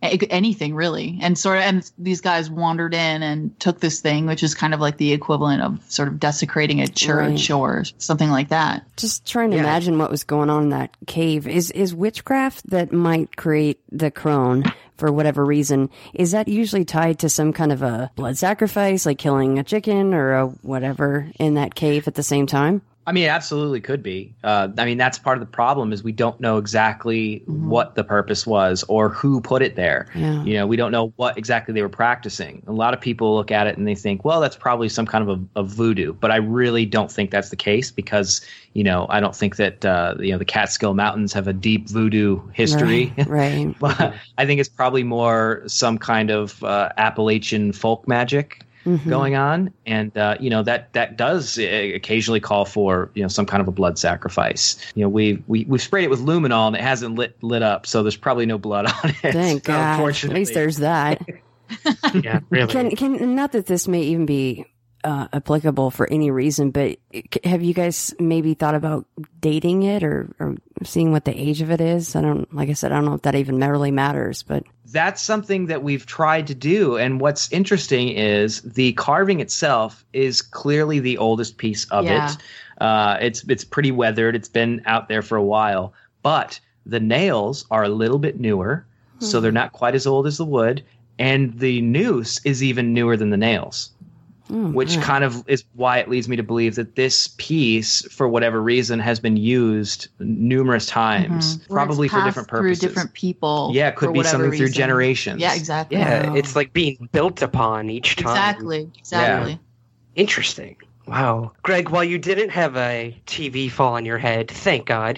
anything really. And these guys wandered in and took this thing, which is kind of like the equivalent of sort of desecrating a church or something like that. Just trying to imagine what was going on in that cave. Is witchcraft that might create the crone for whatever reason, is that usually tied to some kind of a blood sacrifice, like killing a chicken or a whatever in that cave at the same time? I mean, it absolutely could be. I mean, that's part of the problem is we don't know exactly what the purpose was or who put it there. Yeah. You know, we don't know what exactly they were practicing. A lot of people look at it and they think, well, that's probably some kind of a voodoo. But I really don't think that's the case because, you know, I don't think that, the Catskill Mountains have a deep voodoo history. Right. But I think it's probably more some kind of Appalachian folk magic going on, and that does occasionally call for some kind of a blood sacrifice. We've sprayed it with luminol and it hasn't lit up, so there's probably no blood on it. Thank God. Unfortunately. At least there's that. Yeah, really. Can not that this may even be applicable for any reason, but have you guys maybe thought about dating it or seeing what the age of it is? Like I said, I don't know if that even really matters, but that's something that we've tried to do. And what's interesting is the carving itself is clearly the oldest piece of it. It's pretty weathered. It's been out there for a while, but the nails are a little bit newer, so they're not quite as old as the wood. And the noose is even newer than the nails. Which kind of is why it leads me to believe that this piece, for whatever reason, has been used numerous times, probably for different purposes. Through different people. Yeah, it could be something through generations. Yeah, exactly. Yeah, it's like being built upon each time. Exactly. Yeah. Interesting. Wow. Greg, while you didn't have a TV fall on your head, thank God,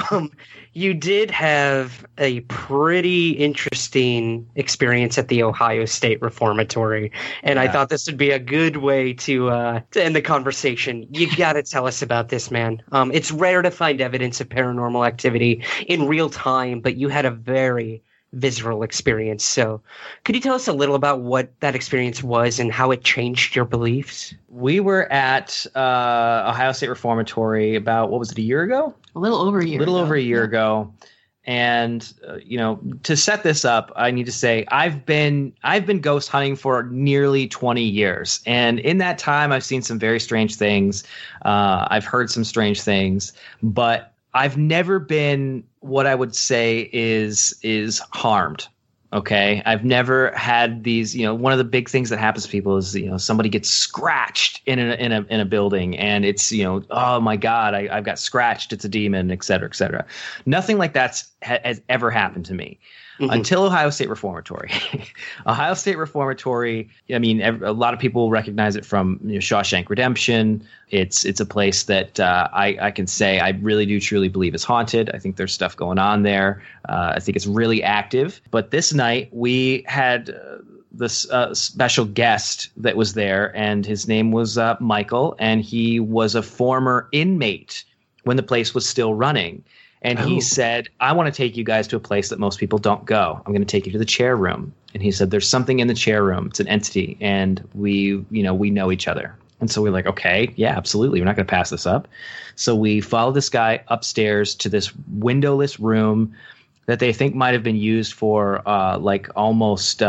you did have a pretty interesting experience at the Ohio State Reformatory. And I thought this would be a good way to end the conversation. You got to tell us about this, man. It's rare to find evidence of paranormal activity in real time, but you had a very visceral experience. So could you tell us a little about what that experience was and how it changed your beliefs? We were at Ohio State Reformatory about, what was it, a year ago? A little over a year ago. And, to set this up, I need to say I've been ghost hunting for nearly 20 years. And in that time, I've seen some very strange things. I've heard some strange things, but I've never been what I would say is harmed. Okay. I've never had these, one of the big things that happens to people is, somebody gets scratched in a building and it's, oh my God, I've got scratched. It's a demon, et cetera, et cetera. Nothing like that has ever happened to me. Until Ohio State Reformatory. Ohio State Reformatory, I mean, a lot of people recognize it from Shawshank Redemption. It's a place that I can say I really do truly believe is haunted. I think there's stuff going on there. I think it's really active. But this night we had this special guest that was there, and his name was Michael, and he was a former inmate when the place was still running. And he said, I want to take you guys to a place that most people don't go. I'm going to take you to the chair room. And he said, there's something in the chair room. It's an entity. And we know each other. And so we're like, okay, yeah, absolutely. We're not going to pass this up. So we follow this guy upstairs to this windowless room that they think might have been used for Masonic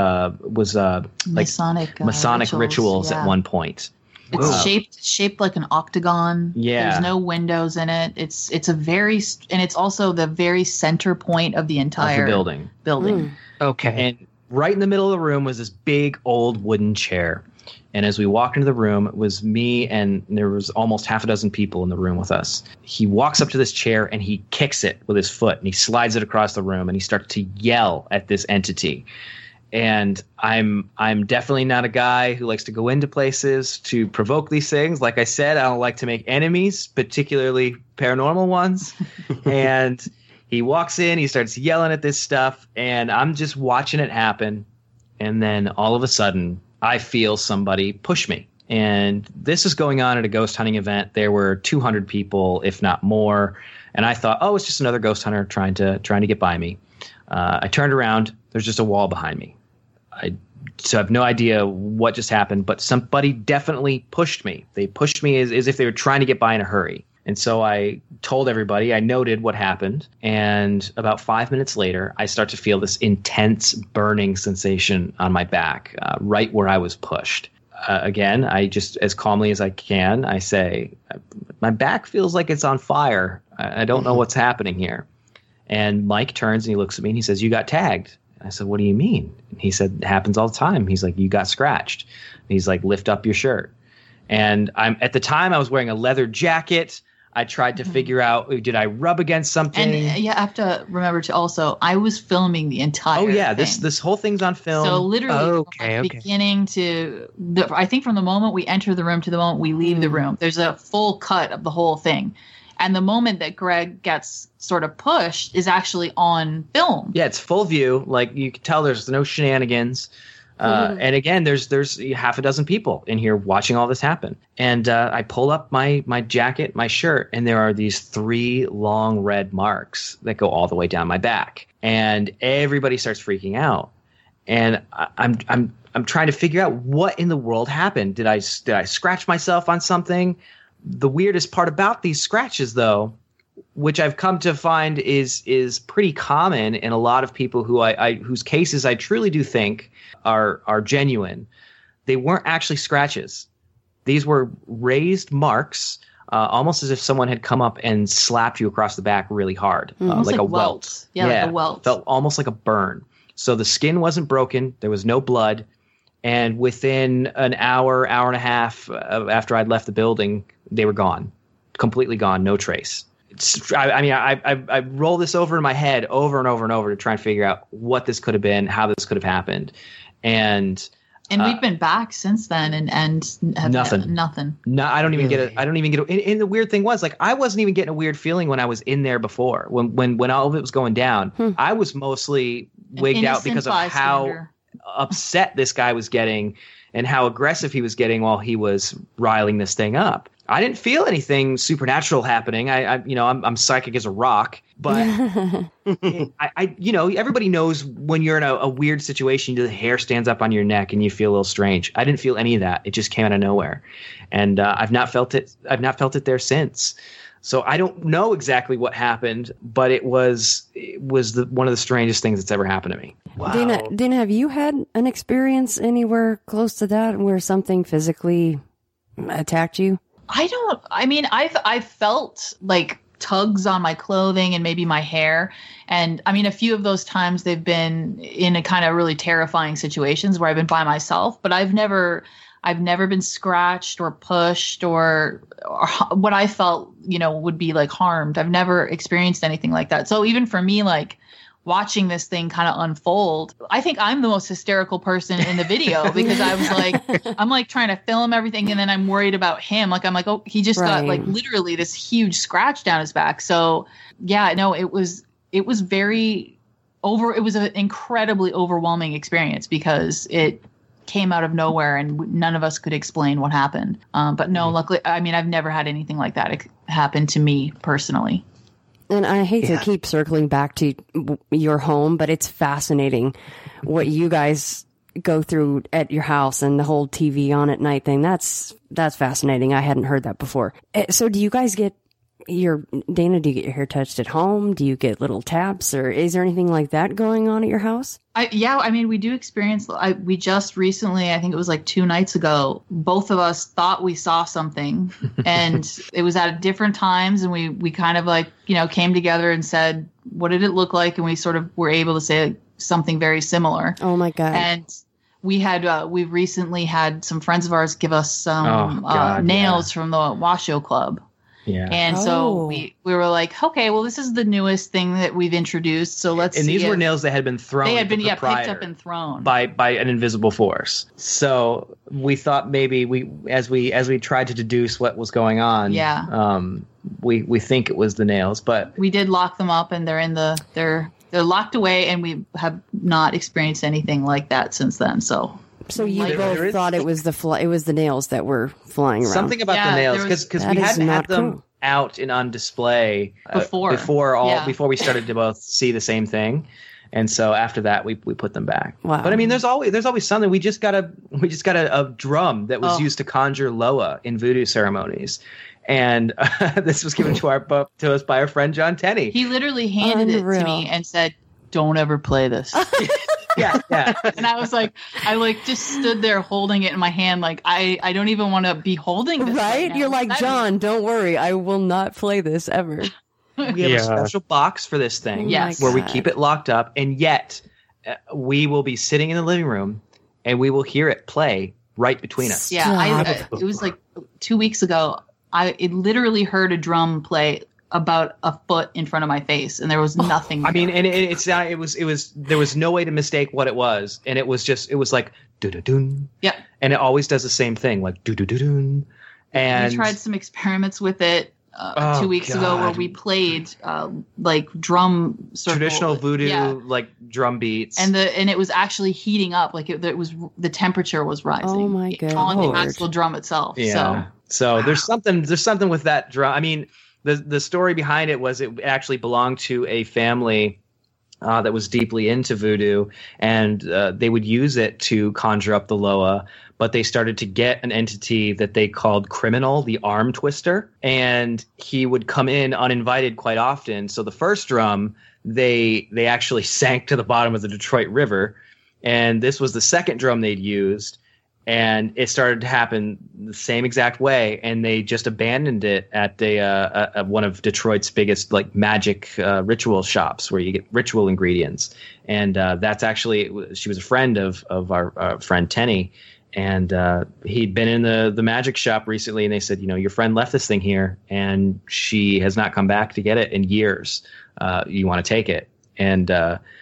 rituals at one point. It's shaped like an octagon. Yeah. There's no windows in it. It's also the very center point of the entire building. Okay. And right in the middle of the room was this big old wooden chair. And as we walked into the room, it was me and there was almost half a dozen people in the room with us. He walks up to this chair and he kicks it with his foot and he slides it across the room and he starts to yell at this entity. And I'm definitely not a guy who likes to go into places to provoke these things. Like I said, I don't like to make enemies, particularly paranormal ones. And he walks in, he starts yelling at this stuff, and I'm just watching it happen. And then all of a sudden, I feel somebody push me. And this is going on at a ghost hunting event. There were 200 people, if not more. And I thought, oh, it's just another ghost hunter trying to get by me. I turned around. There's just a wall behind me. So I have no idea what just happened, but somebody definitely pushed me. They pushed me as if they were trying to get by in a hurry. And so I told everybody, I noted what happened. And about 5 minutes later, I start to feel this intense burning sensation on my back, right where I was pushed. Again, I just, as calmly as I can, I say, my back feels like it's on fire. I don't know what's happening here. And Mike turns and he looks at me and he says, you got tagged. And I said, what do you mean? And he said, it happens all the time. He's like, you got scratched. And he's like, lift up your shirt. And at the time I was wearing a leather jacket. I tried to figure out, did I rub against something? And you have to remember to also, I was filming the entire thing. This whole thing's on film. So literally from the beginning to, I think from the moment we enter the room to the moment we leave the room, there's a full cut of the whole thing. And the moment that Greg gets sort of pushed is actually on film. Yeah, it's full view. Like you can tell there's no shenanigans. And again, there's half a dozen people in here watching all this happen. And I pull up my jacket, my shirt, and there are these 3 long red marks that go all the way down my back. And everybody starts freaking out. And I'm trying to figure out what in the world happened. Did I scratch myself on something? The weirdest part about these scratches, though, which I've come to find is pretty common in a lot of people whose cases I truly do think are genuine. They weren't actually scratches. These were raised marks, almost as if someone had come up and slapped you across the back really hard, like a welt. Yeah, like a welt. Felt almost like a burn. So the skin wasn't broken. There was no blood. And within an hour and a half after I'd left the building, they were gone, completely gone, no trace. I roll this over in my head over and over and over to try and figure out what this could have been, how this could have happened. And we've been back since then and have nothing. No, I don't even get it. And the weird thing was, like, I wasn't even getting a weird feeling when I was in there before. When all of it was going down, I was mostly wigged out because of how upset this guy was getting and how aggressive he was getting while he was riling this thing up. I didn't feel anything supernatural happening. I'm psychic as a rock, but everybody knows when you're in a weird situation, the hair stands up on your neck and you feel a little strange. I didn't feel any of that. It just came out of nowhere, and I've not felt it. I've not felt it there since. So I don't know exactly what happened, but it was one of the strangest things that's ever happened to me. Wow. Dana, have you had an experience anywhere close to that where something physically attacked you? I've felt like tugs on my clothing and maybe my hair. And I mean, a few of those times they've been in a kind of really terrifying situations where I've been by myself, but I've never been scratched or pushed or what I felt, would be like harmed. I've never experienced anything like that. So even for me, like watching this thing kind of unfold, I think I'm the most hysterical person in the video because I was like, I'm like trying to film everything. And then I'm worried about him. Like, I'm like, oh, he just got like literally this huge scratch down his back. So yeah, no, it was it was an incredibly overwhelming experience because it came out of nowhere and none of us could explain what happened. But no, luckily, I mean, I've never had anything like that happen to me personally. And I hate to keep circling back to your home, but it's fascinating what you guys go through at your house and the whole TV on at night thing. That's fascinating. I hadn't heard that before. So do you guys get Dana, do you get your hair touched at home? Do you get little taps, or is there anything like that going on at your house? I mean, we do experience, we just recently, I think it was like 2 nights ago, both of us thought we saw something and it was at different times. And we kind of like, came together and said, what did it look like? And we sort of were able to say something very similar. Oh my God. And we recently had some friends of ours give us some nails from the Washoe Club. Yeah. And so we were like, okay, well, this is the newest thing that we've introduced. So let's see. And these were nails that had been thrown. They had been picked up and thrown by an invisible force. So we thought maybe as we tried to deduce what was going on. Yeah. We think it was the nails, but we did lock them up and they're locked away, and we have not experienced anything like that since then. So you both thought it was the nails that were flying around. Something about the nails, because we hadn't had them out and on display before we started to both see the same thing, and so after that we put them back. Wow. But I mean, there's always something. We just got a drum that was used to conjure Loa in voodoo ceremonies, And this was given to us by our friend John Tenney. He literally handed it to me and said, "Don't ever play this." Yeah. And I was like, just stood there holding it in my hand, like I don't even want to be holding this. Right? Now. You're like, John, don't worry, I will not play this ever. We have a special box for this thing, where we keep it locked up, and yet we will be sitting in the living room, and we will hear it play right between us. Yeah, it was like 2 weeks ago. I literally heard a drum play about a foot in front of my face, and there was nothing. I mean, and it was there was no way to mistake what it was, and it was like do do doo. Yeah, and it always does the same thing, like do do do doo. And we tried some experiments with it 2 weeks ago, where we played like drum circle, traditional voodoo like drum beats, and it was actually heating up, like it was the temperature was rising. Oh my god! On the actual drum itself. Yeah. So there's something with that drum. I mean, the story behind it was it actually belonged to a family that was deeply into voodoo, and they would use it to conjure up the Loa. But they started to get an entity that they called Criminal, the arm twister, and he would come in uninvited quite often. So the first drum, they actually sank to the bottom of the Detroit River, and this was the second drum they'd used. And it started to happen the same exact way, and they just abandoned it at one of Detroit's biggest like magic ritual shops where you get ritual ingredients. And that's actually, she was a friend of our friend Tenney, and he'd been in the magic shop recently, and they said, your friend left this thing here, and she has not come back to get it in years. You want to take it? And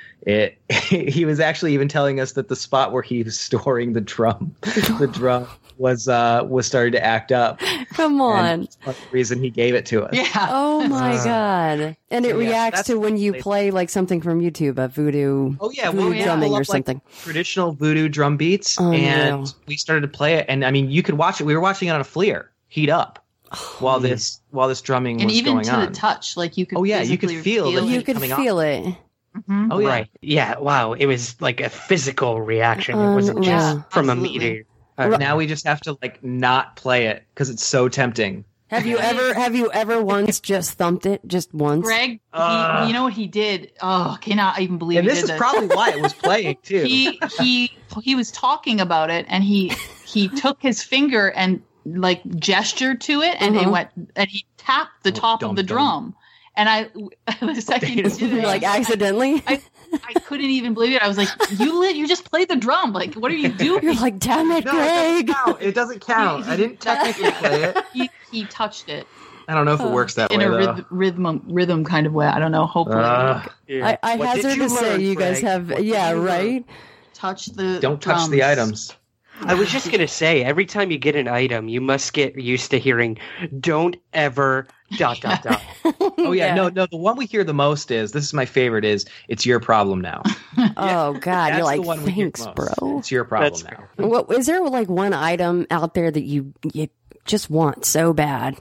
he was actually even telling us that the spot where he was storing the drum was starting to act up. Come on. That's the reason he gave it to us. Yeah. Oh my god. And it reacts to when you play like something from YouTube, a voodoo. Oh yeah, voodoo drumming or something. Like traditional voodoo drum beats, and we started to play it, and I mean, you could watch it. We were watching it on a FLIR, heat up, while this drumming was going on. And even to the touch, like you could. Oh yeah, you could feel it. You could feel it. Mm-hmm. Oh yeah. Right. Yeah. Wow. It was like a physical reaction. It wasn't just from absolutely. a meter. Now we just have to like not play it because it's so tempting. Have you ever once just thumped it just once? Greg, you know what he did? Oh, cannot even believe. And he this did is probably why it was playing too. He was talking about it, and he took his finger and like gestured to it, and it went, and he tapped the top of the drum. And the second you did it, like accidentally, I couldn't even believe it. I was like, you just played the drum. Like, what are you doing? You're like, damn it, Greg. It doesn't count. I didn't technically play it. He touched it. I don't know if it works that in way, a rhythm kind of way. I don't know. Hopefully, I hazard to say you guys have, right? Touch the don't drums. touch the items. I was just going to say, every time you get an item, you must get used to hearing, don't ever ... Oh, yeah. No, the one we hear the most this is my favorite, it's your problem now. Oh, God. You're like, the one thanks, bro. It's your problem now. What, is there like one item out there that you just want so bad?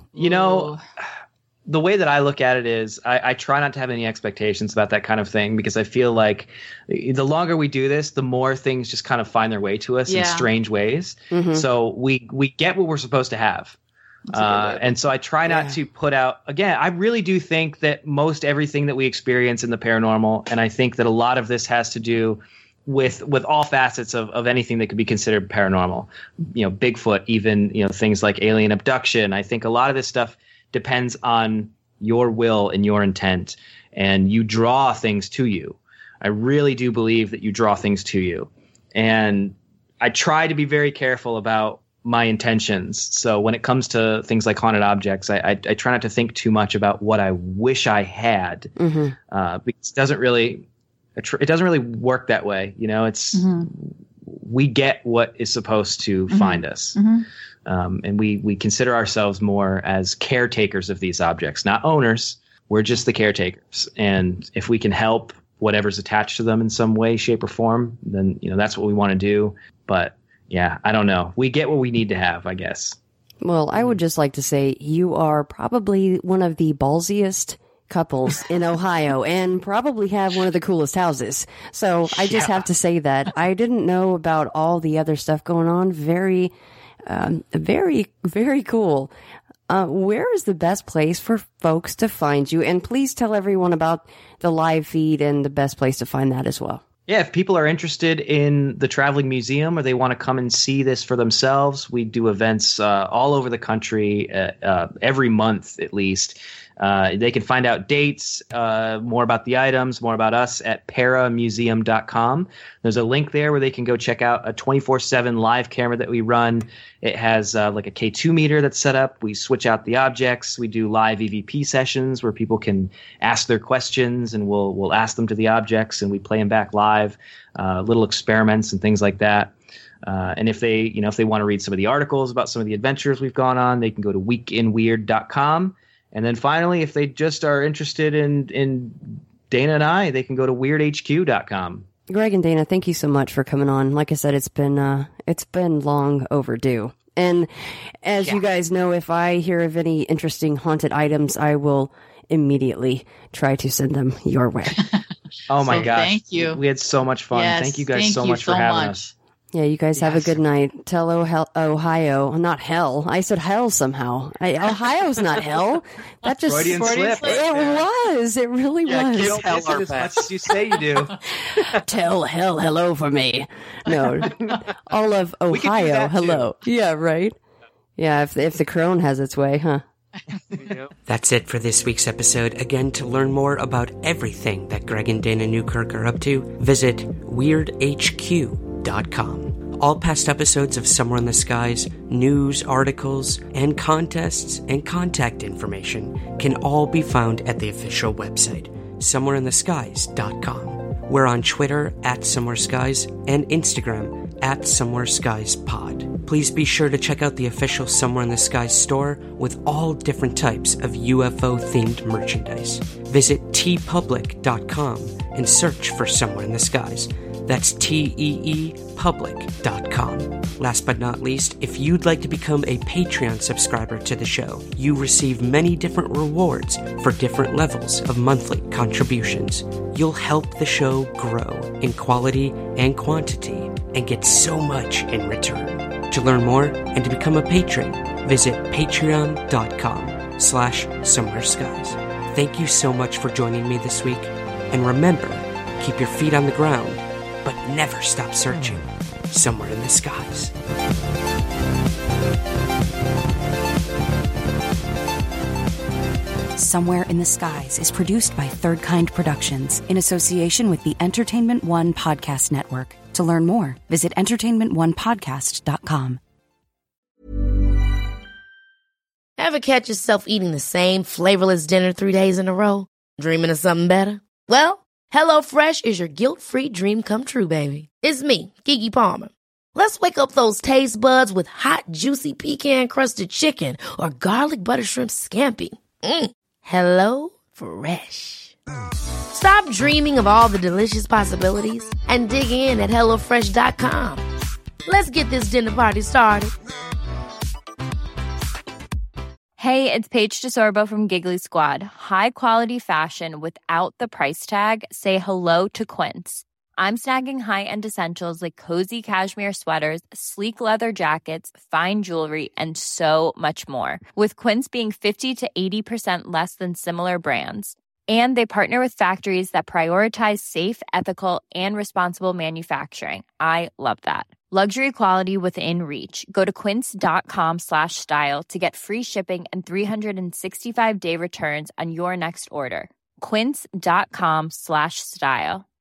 The way that I look at it is I try not to have any expectations about that kind of thing, because I feel like the longer we do this, the more things just kind of find their way to us in strange ways. Mm-hmm. So we get what we're supposed to have. And so I try not to put out, again, I really do think that most everything that we experience in the paranormal, and I think that a lot of this has to do with all facets of anything that could be considered paranormal, Bigfoot, even, things like alien abduction. I think a lot of this stuff depends on your will and your intent, and you draw things to you. I really do believe that you draw things to you. And I try to be very careful about my intentions. So when it comes to things like haunted objects, I try not to think too much about what I wish I had, because it doesn't really work that way. It's we get what is supposed to find us. And we consider ourselves more as caretakers of these objects, not owners. We're just the caretakers. And if we can help whatever's attached to them in some way, shape, or form, then that's what we want to do. But yeah, I don't know. We get what we need to have, I guess. Well, I would just like to say you are probably one of the ballsiest couples in Ohio, and probably have one of the coolest houses. So I just have to say that I didn't know about all the other stuff going on. Very, very, very cool. where is the best place for folks to find you? And please tell everyone about the live feed and the best place to find that as well. Yeah, if people are interested in the Traveling Museum or they want to come and see this for themselves, we do events all over the country every month at least. They can find out dates, more about the items, more about us at paramuseum.com. There's a link there where they can go check out a 24/7 live camera that we run. It has like a K2 meter that's set up. We switch out the objects. We do live EVP sessions where people can ask their questions and we'll ask them to the objects and we play them back live, little experiments and things like that. And if they want to read some of the articles about some of the adventures we've gone on, they can go to weekinweird.com. And then finally, if they just are interested in Dana and I, they can go to weirdhq.com. Greg and Dana, thank you so much for coming on. Like I said, it's been long overdue. And as you guys know, if I hear of any interesting haunted items, I will immediately try to send them your way. Oh my gosh. Thank you. We had so much fun. Yes, thank you guys so much for having us. Yeah, you guys have a good night. Tell Ohio, not hell. I said hell somehow. Ohio's not hell. That just Freudian slip. It was. It really was. You don't miss it as much as you say you do. Tell hell hello for me. No, all of Ohio hello. Too. Yeah, right. Yeah, if the crone has its way, huh? That's it for this week's episode. Again, to learn more about everything that Greg and Dana Newkirk are up to, visit weirdhq.com. All past episodes of Somewhere in the Skies, news, articles, and contests and contact information can all be found at the official website, somewhereintheskies.com. We're on Twitter at SomewhereSkies and Instagram at SomewhereSkiesPod. Please be sure to check out the official Somewhere in the Skies store with all different types of UFO-themed merchandise. Visit tpublic.com and search for Somewhere in the Skies. That's teepublic.com. Last but not least, if you'd like to become a Patreon subscriber to the show, you receive many different rewards for different levels of monthly contributions. You'll help the show grow in quality and quantity and get so much in return. To learn more and to become a patron, visit patreon.com/somewhereskies. Thank you so much for joining me this week. And remember, keep your feet on the ground, but never stop searching somewhere in the skies. Somewhere in the Skies is produced by Third Kind Productions in association with the Entertainment One Podcast Network. To learn more, visit entertainmentonepodcast.com. Ever catch yourself eating the same flavorless dinner 3 days in a row? Dreaming of something better? Well, HelloFresh is your guilt-free dream come true, baby. It's me, Keke Palmer. Let's wake up those taste buds with hot, juicy pecan-crusted chicken or garlic butter shrimp scampi. Hello Fresh. Stop dreaming of all the delicious possibilities and dig in at HelloFresh.com. Let's get this dinner party started. Hey, it's Paige DeSorbo from Giggly Squad. High quality fashion without the price tag. Say hello to Quince. I'm snagging high-end essentials like cozy cashmere sweaters, sleek leather jackets, fine jewelry, and so much more. With Quince being 50 to 80% less than similar brands. And they partner with factories that prioritize safe, ethical, and responsible manufacturing. I love that. Luxury quality within reach. Go to quince.com/style to get free shipping and 365-day returns on your next order. Quince.com/style.